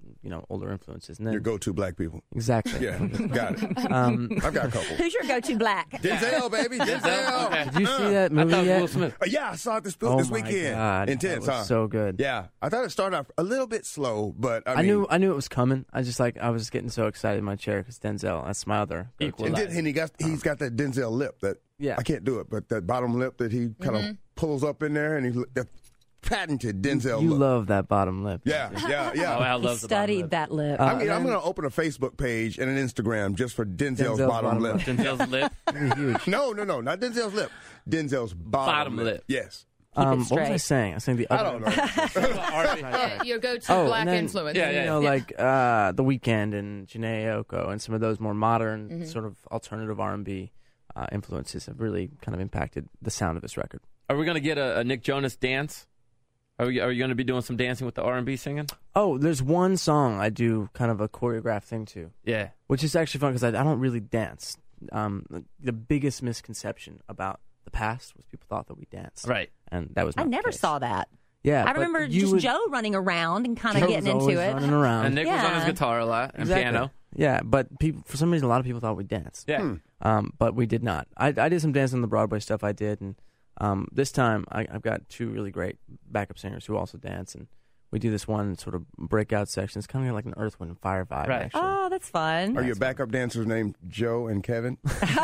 older influences. And then Your go-to black people. Exactly. Yeah, got it. I've got a couple. Who's your go-to black? Denzel, baby, Denzel. Okay. Did you see that movie yet? Will Smith. Yeah, I saw it this Oh my weekend. God, Intense, that was so good. Yeah, I thought it started off a little bit slow, but I knew it was coming. I was getting so excited in my chair because Denzel. That's my other. And he's got that Denzel lip that I can't do it, but that bottom lip that he kind of pulls up in there, and that patented Denzel You look. love that bottom lip. Yeah. Oh, I love the Studied that lip. I'm going to open a Facebook page and an Instagram just for Denzel's bottom lip. Denzel's lip? Huge. No, not Denzel's lip. Denzel's bottom lip. Yes. Keep it What was I straight. saying? I was saying the other. I don't know. Your go-to black influence. Like The Weeknd and Jhené Aiko and some of those more modern sort of alternative R&B influences have really kind of impacted the sound of this record. Are we going to get a Nick Jonas dance? Are you going to be doing some dancing with the R&B singing? Oh, there's one song I do kind of a choreographed thing to. Yeah. Which is actually fun because I don't really dance. The biggest misconception about the past was people thought that we danced. Right. And that was not I never the case. saw that. Yeah. I but remember you just would- Joe running around and kind of Joe getting was into always it. running around. And Nick was on his guitar a lot and Exactly. piano. Yeah, but for some reason, a lot of people thought we danced. Yeah. But we did not. I did some dancing on the Broadway stuff I did, and this time I've got two really great backup singers who also dance, and we do this one sort of breakout section. It's kind of like an Earth, Wind, and Fire vibe, Right. actually. Oh, that's fun. Are your backup dancers named Joe and Kevin?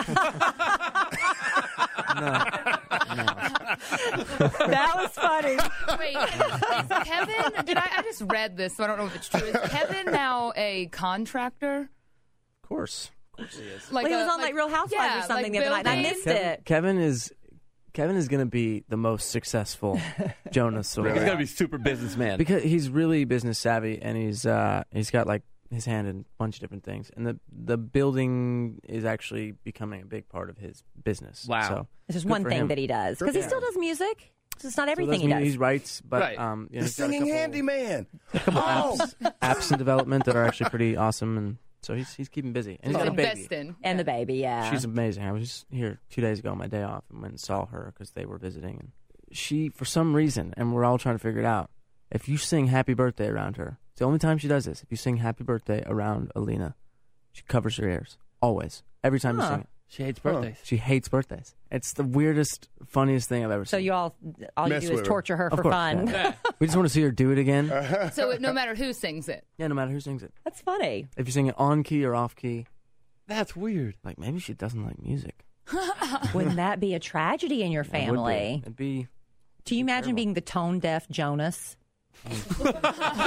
That was funny. Wait, is Kevin? I just read this, so I don't know if it's true. Is Kevin now a contractor? Of course he is. Well, he was on like Real Housewives or something the other night. And I missed it. Kevin is going to be the most successful Jonas. He's going to be super businessman. Because he's really business savvy, and he's got like his hand in a bunch of different things, and the building is actually becoming a big part of his business. Wow. So It's just good one for thing him. that he does because he still does music. It's not everything he does. He writes, but Right. The he's got a singing couple handyman. apps in development that are actually pretty awesome, and so he's keeping busy. And he's got a baby. Investing. And the baby, yeah. She's amazing. I was just here 2 days ago on my day off and went and saw her because they were visiting. And she, for some reason, and we're all trying to figure it out, if you sing Happy Birthday around her, it's the only time she does this. If you sing Happy Birthday around Alina, she covers her ears. Always. Every time you sing it. She hates birthdays. She hates birthdays. It's the weirdest, funniest thing I've ever So seen. you all you Mess do with is her. torture her Of for course, fun. yeah. We just want to see her do it again. So no matter who sings it. Yeah, no matter who sings it. That's funny. If you sing it on key or off key, That's weird. like maybe she doesn't like music. Wouldn't that be a tragedy in your It would be. family? It'd be. Do you imagine being the tone deaf Jonas? What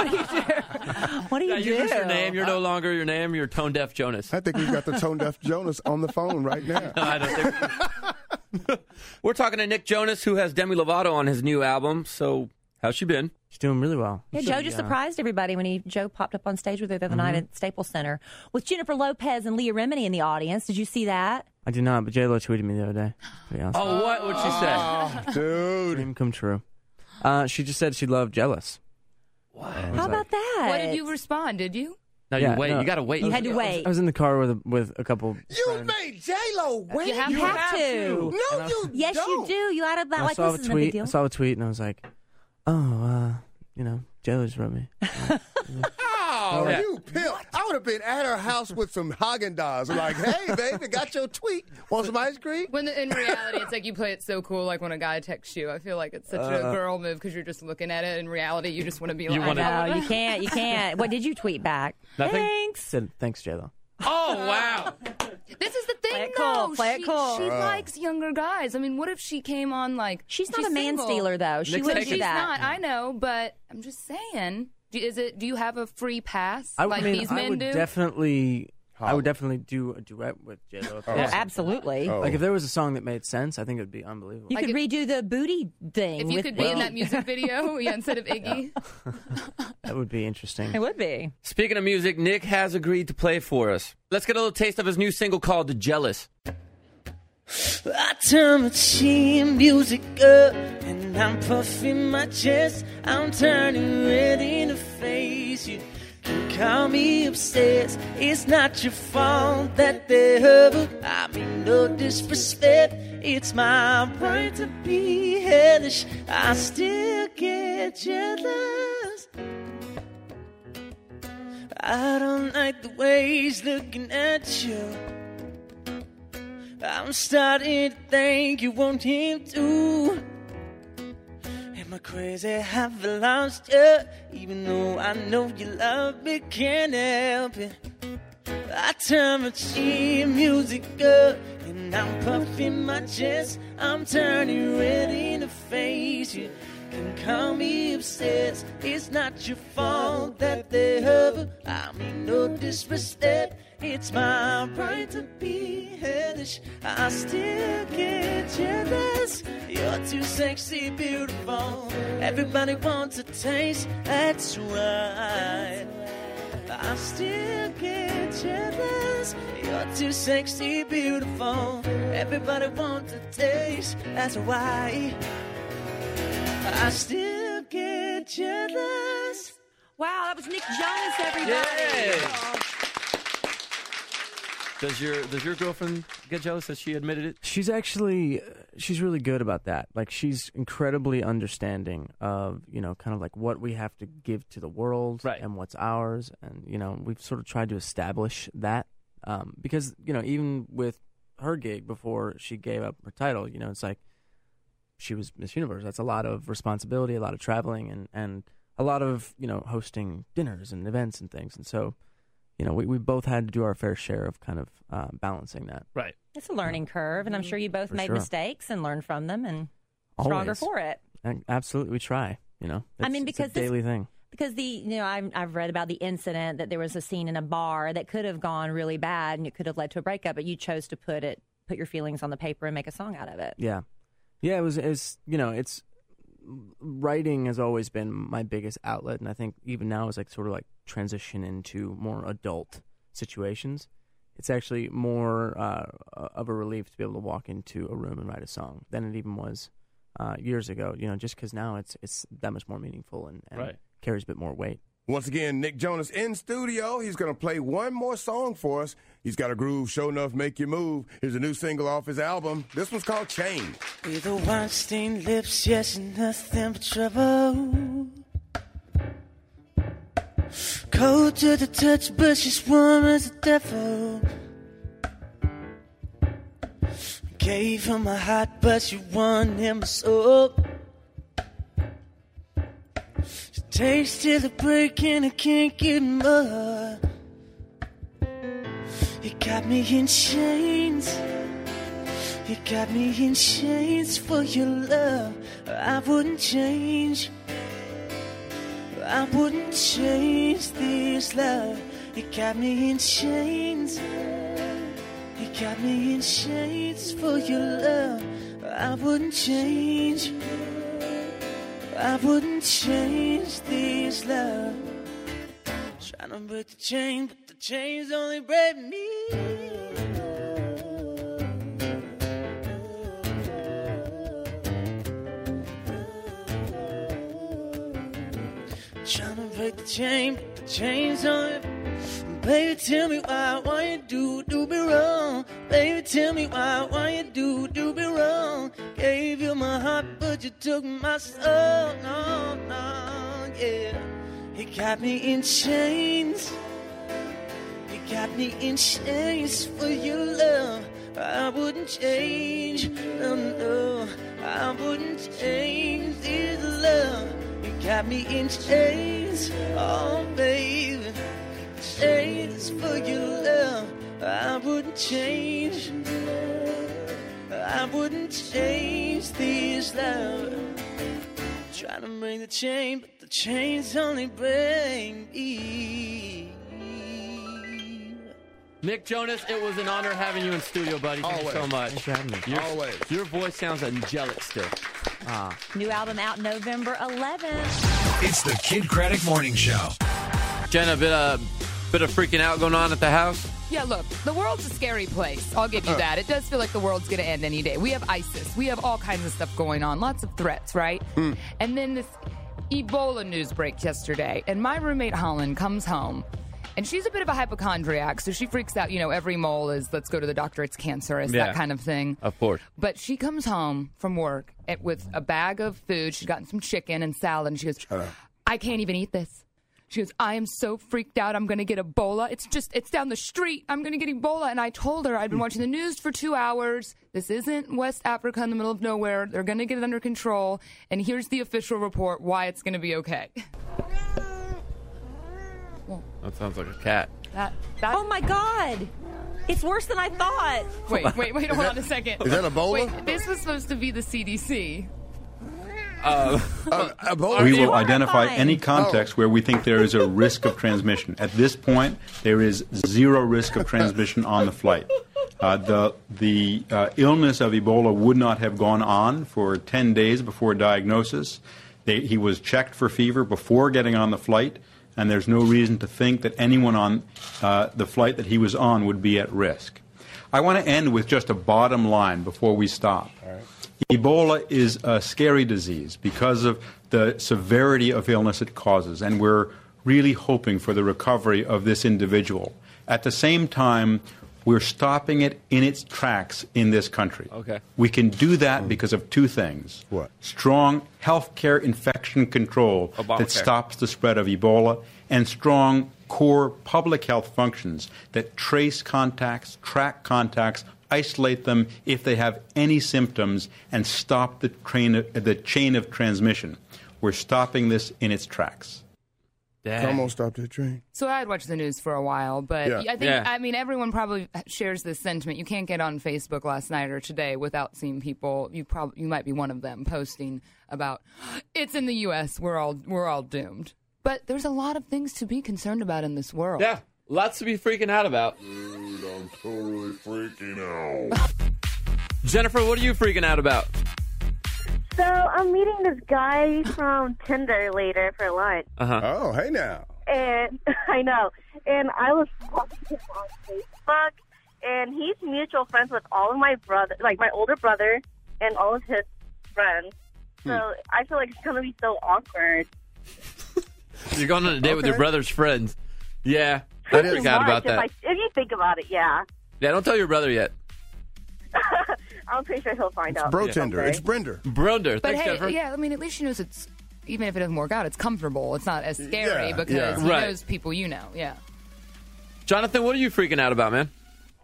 do you do? You lose your name. You're no longer your name. You're Tone Deaf Jonas. I think we've got the tone deaf Jonas on the phone right now. I don't think. We're talking to Nick Jonas, who has Demi Lovato on his new album. So, how's she been? She's doing really well. Yeah, Joe just surprised everybody when Joe popped up on stage with her the other night at Staples Center with Jennifer Lopez and Leah Remini in the audience. Did you see that? I did not, but J-Lo tweeted me the other day. Pretty awesome. Oh, what would she say? Dude. Dream come true. She just said she loved Jealous. How about that? What did you respond? Did you? No, Yeah, you wait. no. You got to wait. You had to wait. I was in the car with a couple. You made J-Lo wait. You have You to. have to. No, you Yes, don't. you do. You added that I like saw this a isn't a big tweet. deal. I saw a tweet and I was like, oh, J-Lo just wrote me. Oh, you pimp. I would have been at her house with some Haagen-Dazs. Like, hey, baby, got your tweet. Want some ice cream? When in reality, it's like you play it so cool. Like when a guy texts you, I feel like it's such a girl move because you're just looking at it. In reality, you just want to be like, No, you can't. You can't. What did you tweet back? Nothing? Thanks. Said thanks, J-Lo. Oh, wow. This is the thing, Play it cool, though. play it cool. She likes younger guys. I mean, what if she came on like She's not a man single. stealer, though. She Nick's wouldn't taking- do She's that. not. I know, but I'm just saying. Do you have a free pass I like mean, these I men would do? definitely do a duet with J-Lo. Oh, absolutely. Oh. Like if there was a song that made sense, I think it would be unbelievable. You Like could if- redo the booty thing. If you with could be in Iggy. that music video instead of Iggy. That would be interesting. It would be. Speaking of music, Nick has agreed to play for us. Let's get a little taste of his new single called Jealous. I turn my chin music up and I'm puffing my chest. I'm turning red in the face. You can call me obsessed. It's not your fault that they hurt. I mean no disrespect. It's my right to be hellish. I still get jealous. I don't like the way he's looking at you. I'm starting to think you want him too. Am I crazy? Have I lost you? Even though I know you love me, can't help it. I turn my cheap music up, and I'm puffing my chest. I'm turning red in the face. You can call me obsessed. It's not your fault that they hover. I mean no disrespect. It's my right to be hellish. I still get jealous. You're too sexy, beautiful. Everybody wants a taste. That's right. I still get jealous. You're too sexy, beautiful. Everybody wants a taste. That's why I still get jealous. Wow, that was Nick Jonas, everybody. Yay. Does your girlfriend get jealous that she admitted it? She's really good about that. Like, she's incredibly understanding of, kind of like what we have to give to the world and what's ours. And, we've sort of tried to establish that because, even with her gig before she gave up her title, it's like she was Miss Universe. That's a lot of responsibility, a lot of traveling, and a lot of, hosting dinners and events and things. And so, we both had to do our fair share of kind of balancing that. Right. It's a learning curve, and I'm sure you both made mistakes and learned from them and stronger for it. And absolutely, we try. It's a daily thing. Because I've read about the incident that there was a scene in a bar that could have gone really bad and it could have led to a breakup, but you chose to put your feelings on the paper and make a song out of it. Yeah, it's writing has always been my biggest outlet, and I think even now is sort of transition into more adult situations. It's actually more of a relief to be able to walk into a room and write a song than it even was years ago. Just because now it's that much more meaningful and carries a bit more weight. Once again, Nick Jonas in studio. He's going to play one more song for us. He's got a groove, show enough, make you move. Here's a new single off his album. This one's called Change. With the wine-stained lips, yes, nothing but trouble. Cold to the touch, but she's warm as the devil. Gave her my heart, but she wanted my soul. She takes till the break and I can't get more. You got me in chains. You got me in chains for your love. I wouldn't change. I wouldn't change this love. You got me in chains. You got me in chains for your love. I wouldn't change. I wouldn't change this love. Trying to break the chain, but the chains only break me. Trying to break the chain, but the chains only. Baby, tell me why you do me wrong. Baby, tell me why you do me wrong. Gave you my heart, but you took my soul. No, yeah. You got me in chains. You got me in chains for your love. I wouldn't change, no, I wouldn't change this love. You got me in chains, oh baby. Chains for your love. I wouldn't change. I wouldn't change this love. Trying to break the chain, but the chains only break me. Nick Jonas, it was an honor having you in studio, buddy. Thank you so much. Thanks for having me. Always. Your voice sounds angelic still. New album out November 11th. It's the Kid Craddock Morning Show. Jenna, bit of freaking out going on at the house? Yeah, look, the world's a scary place. I'll give you that. It does feel like the world's going to end any day. We have ISIS. We have all kinds of stuff going on. Lots of threats, right? And then this Ebola news breaks yesterday. And my roommate, Holland, comes home. And she's a bit of a hypochondriac, so she freaks out. Every mole is, let's go to the doctor, it's cancerous, that kind of thing. Of course. But she comes home from work with a bag of food. She's gotten some chicken and salad, and she goes, I can't even eat this. She goes, I am so freaked out. I'm going to get Ebola. It's down the street. I'm going to get Ebola. And I told her I'd been watching the news for 2 hours. This isn't West Africa in the middle of nowhere. They're going to get it under control. And here's the official report why it's going to be okay. That sounds like a cat. Oh, my God. It's worse than I thought. Wait, hold on a second. Is that Ebola? Wait, this was supposed to be the CDC. We will identify any context where we think there is a risk of transmission. At this point, there is zero risk of transmission on the flight. The illness of Ebola would not have gone on for 10 days before diagnosis. He was checked for fever before getting on the flight, and there's no reason to think that anyone on the flight that he was on would be at risk. I want to end with just a bottom line before we stop. All right. Ebola is a scary disease because of the severity of illness it causes, and we're really hoping for the recovery of this individual. At the same time, we're stopping it in its tracks in this country. Okay. We can do that because of two things. What? Strong healthcare infection control that stops the spread of Ebola, and strong core public health functions that trace contacts, track contacts, isolate them if they have any symptoms, and stop the chain of transmission. We're stopping this in its tracks. It's almost stopped the train. So I had watched the news for a while, but I mean, everyone probably shares this sentiment. You can't get on Facebook last night or today without seeing people. You might be one of them posting about it's in the U.S. We're all doomed. But there's a lot of things to be concerned about in this world. Yeah, lots to be freaking out about. Dude, I'm totally freaking out. Jennifer, what are you freaking out about? So I'm meeting this guy from Tinder later for lunch. Oh, hey now. And I know. And I was watching him on Facebook, and he's mutual friends with all of my brother, like my older brother, and all of his friends. So I feel like it's gonna be so awkward. You're going on a date with your brother's friends. Yeah, I forgot about that. If you think about it, yeah. Yeah, don't tell your brother yet. I'm pretty sure he'll find out. Bro Tinder. It's Brender. Brender. But Thanks, hey, Jennifer. yeah, I mean, at least she knows it's, even if it doesn't work out, it's comfortable. It's not as scary because he knows people you know. Yeah. Jonathan, what are you freaking out about, man?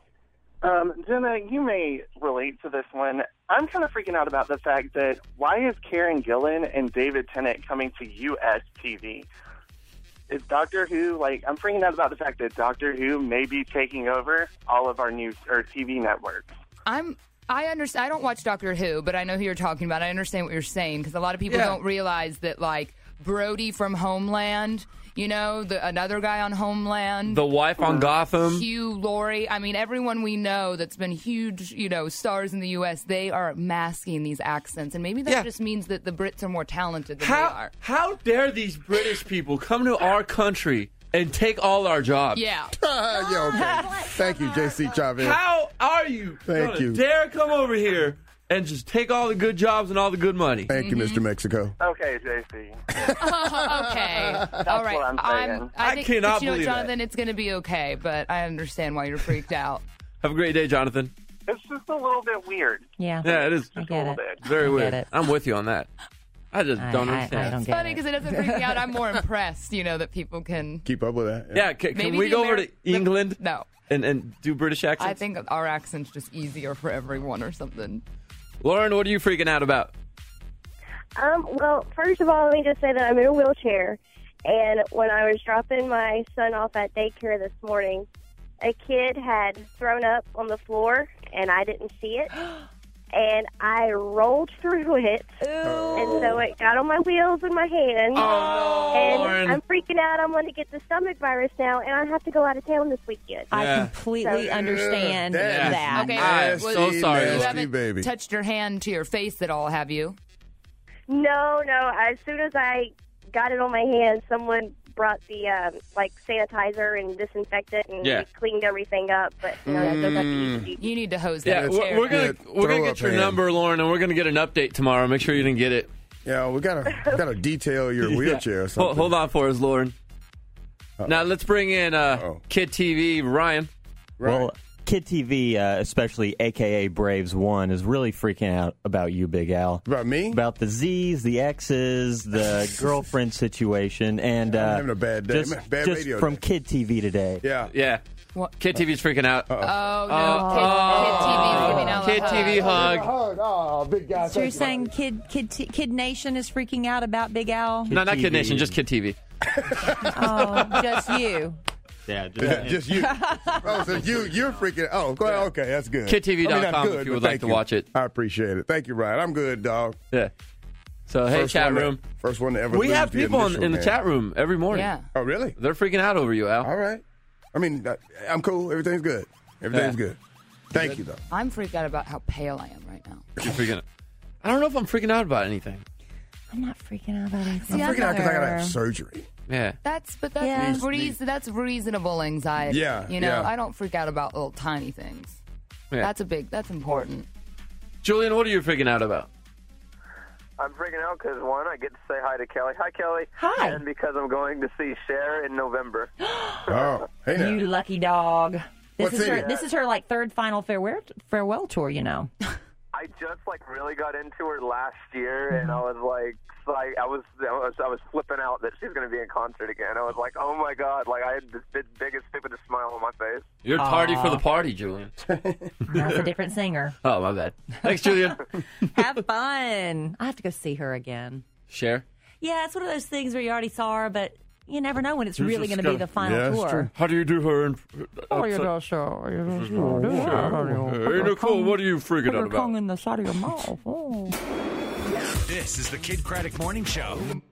Jenna, you may relate to this one. I'm kind of freaking out about the fact that why is Karen Gillan and David Tennant coming to U.S. TV? Is Doctor Who, I'm freaking out about the fact that Doctor Who may be taking over all of our news or TV networks. I understand. I don't watch Doctor Who, but I know who you're talking about. I understand what you're saying because a lot of people don't realize that, Brody from Homeland, another guy on Homeland, the wife on Gotham, Hugh Laurie. I mean, everyone we know that's been huge, stars in the U.S. They are masking these accents, and maybe that just means that the Brits are more talented than we are. How dare these British people come to our country and take all our jobs? Yeah. Okay. Thank you, J.C. Chavez. How are you? Thank you. Dare come over here and just take all the good jobs and all the good money. Thank you, Mr. Mexico. Okay, JC. Okay. All right. What I'm saying. I think, cannot believe Jonathan, it's going to be okay, but I understand why you're freaked out. Have a great day, Jonathan. It's just a little bit weird. Yeah. Yeah, it is. I get it. Very weird. It. I'm with you on that. I just don't understand. I don't It's get funny because it doesn't freak me out. I'm more impressed, that people can keep up with that. Yeah, can we go over to England? No. And do British accents? I think our accent's just easier for everyone or something. Lauren, what are you freaking out about? Well, first of all, let me just say that I'm in a wheelchair, and when I was dropping my son off at daycare this morning, a kid had thrown up on the floor, and I didn't see it, and I rolled through it, and so it got on my wheels and my hands, and I'm freaking out. I'm going to get the stomach virus now, and I have to go out of town this weekend. I completely understand that. Okay, I'm so sorry. You haven't touched your hand to your face at all, have you? No. As soon as I got it on my hand, someone brought the sanitizer and disinfectant and we cleaned everything up. But that does have to be. You need to hose that. Yeah, we're gonna get your number, Lauren, and we're gonna get an update tomorrow. Make sure you didn't get it. Yeah, we gotta detail your wheelchair or something. Hold on for us, Lauren. Now let's bring in Kid TV, Ryan. Well, Kid TV, especially AKA Braves 1, is really freaking out about you, Big Al. About me? About the Z's, the X's, the girlfriend situation, and I'm having a bad day. just radio from day. Kid TV today. Yeah. Yeah. Kid TV's freaking out. Oh, no. Kid TV's giving out Kid a TV hug. Oh, big guy. So you're saying Kid Nation is freaking out about Big Al? No, not Kid Nation, just Kid TV. Oh, just you. Yeah, just you. Oh, so you're freaking out. Oh, go ahead. Okay, that's good. KidTV.com if you would like to watch it. I appreciate it. Thank you, Ryan. I'm good, dog. Yeah. So, hey, chat room. First one to ever We lose have the people initial in the game. chat room every morning. Yeah. Oh, really? They're freaking out over you, Al. All right. I mean, I'm cool. Everything's good. Everything's good. Thank you, though. I'm freaked out about how pale I am right now. You're freaking out. I don't know if I'm freaking out about anything. I'm not freaking out about anything. I'm freaking out because I got to have surgery. Yeah. That's Yeah. that's reasonable anxiety. Yeah, You know, yeah. I don't freak out about little tiny things. Yeah. That's important. Julian, what are you freaking out about? I'm freaking out because, one, I get to say hi to Kelly. Hi, Kelly. Hi. And because I'm going to see Cher in November. Oh, hey now. You lucky dog. What singer? This is her like third final farewell tour, you know. I just really got into her last year, and I was I was flipping out that she's going to be in concert again. I was like, oh my god! I had the biggest, stupidest smile on my face. You're tardy for the party, Julian. That's a different singer. Oh, my bad. Thanks, Julian. Have fun. I have to go see her again. Cher? Yeah, it's one of those things where you already saw her, but you never know when it's really going to be the final tour. How do you do her? Oh, you don't show. Hey, Nicole, what are you freaking out Put your tongue about? in the side of your mouth. Oh. This is the Kid Craddock Morning Show.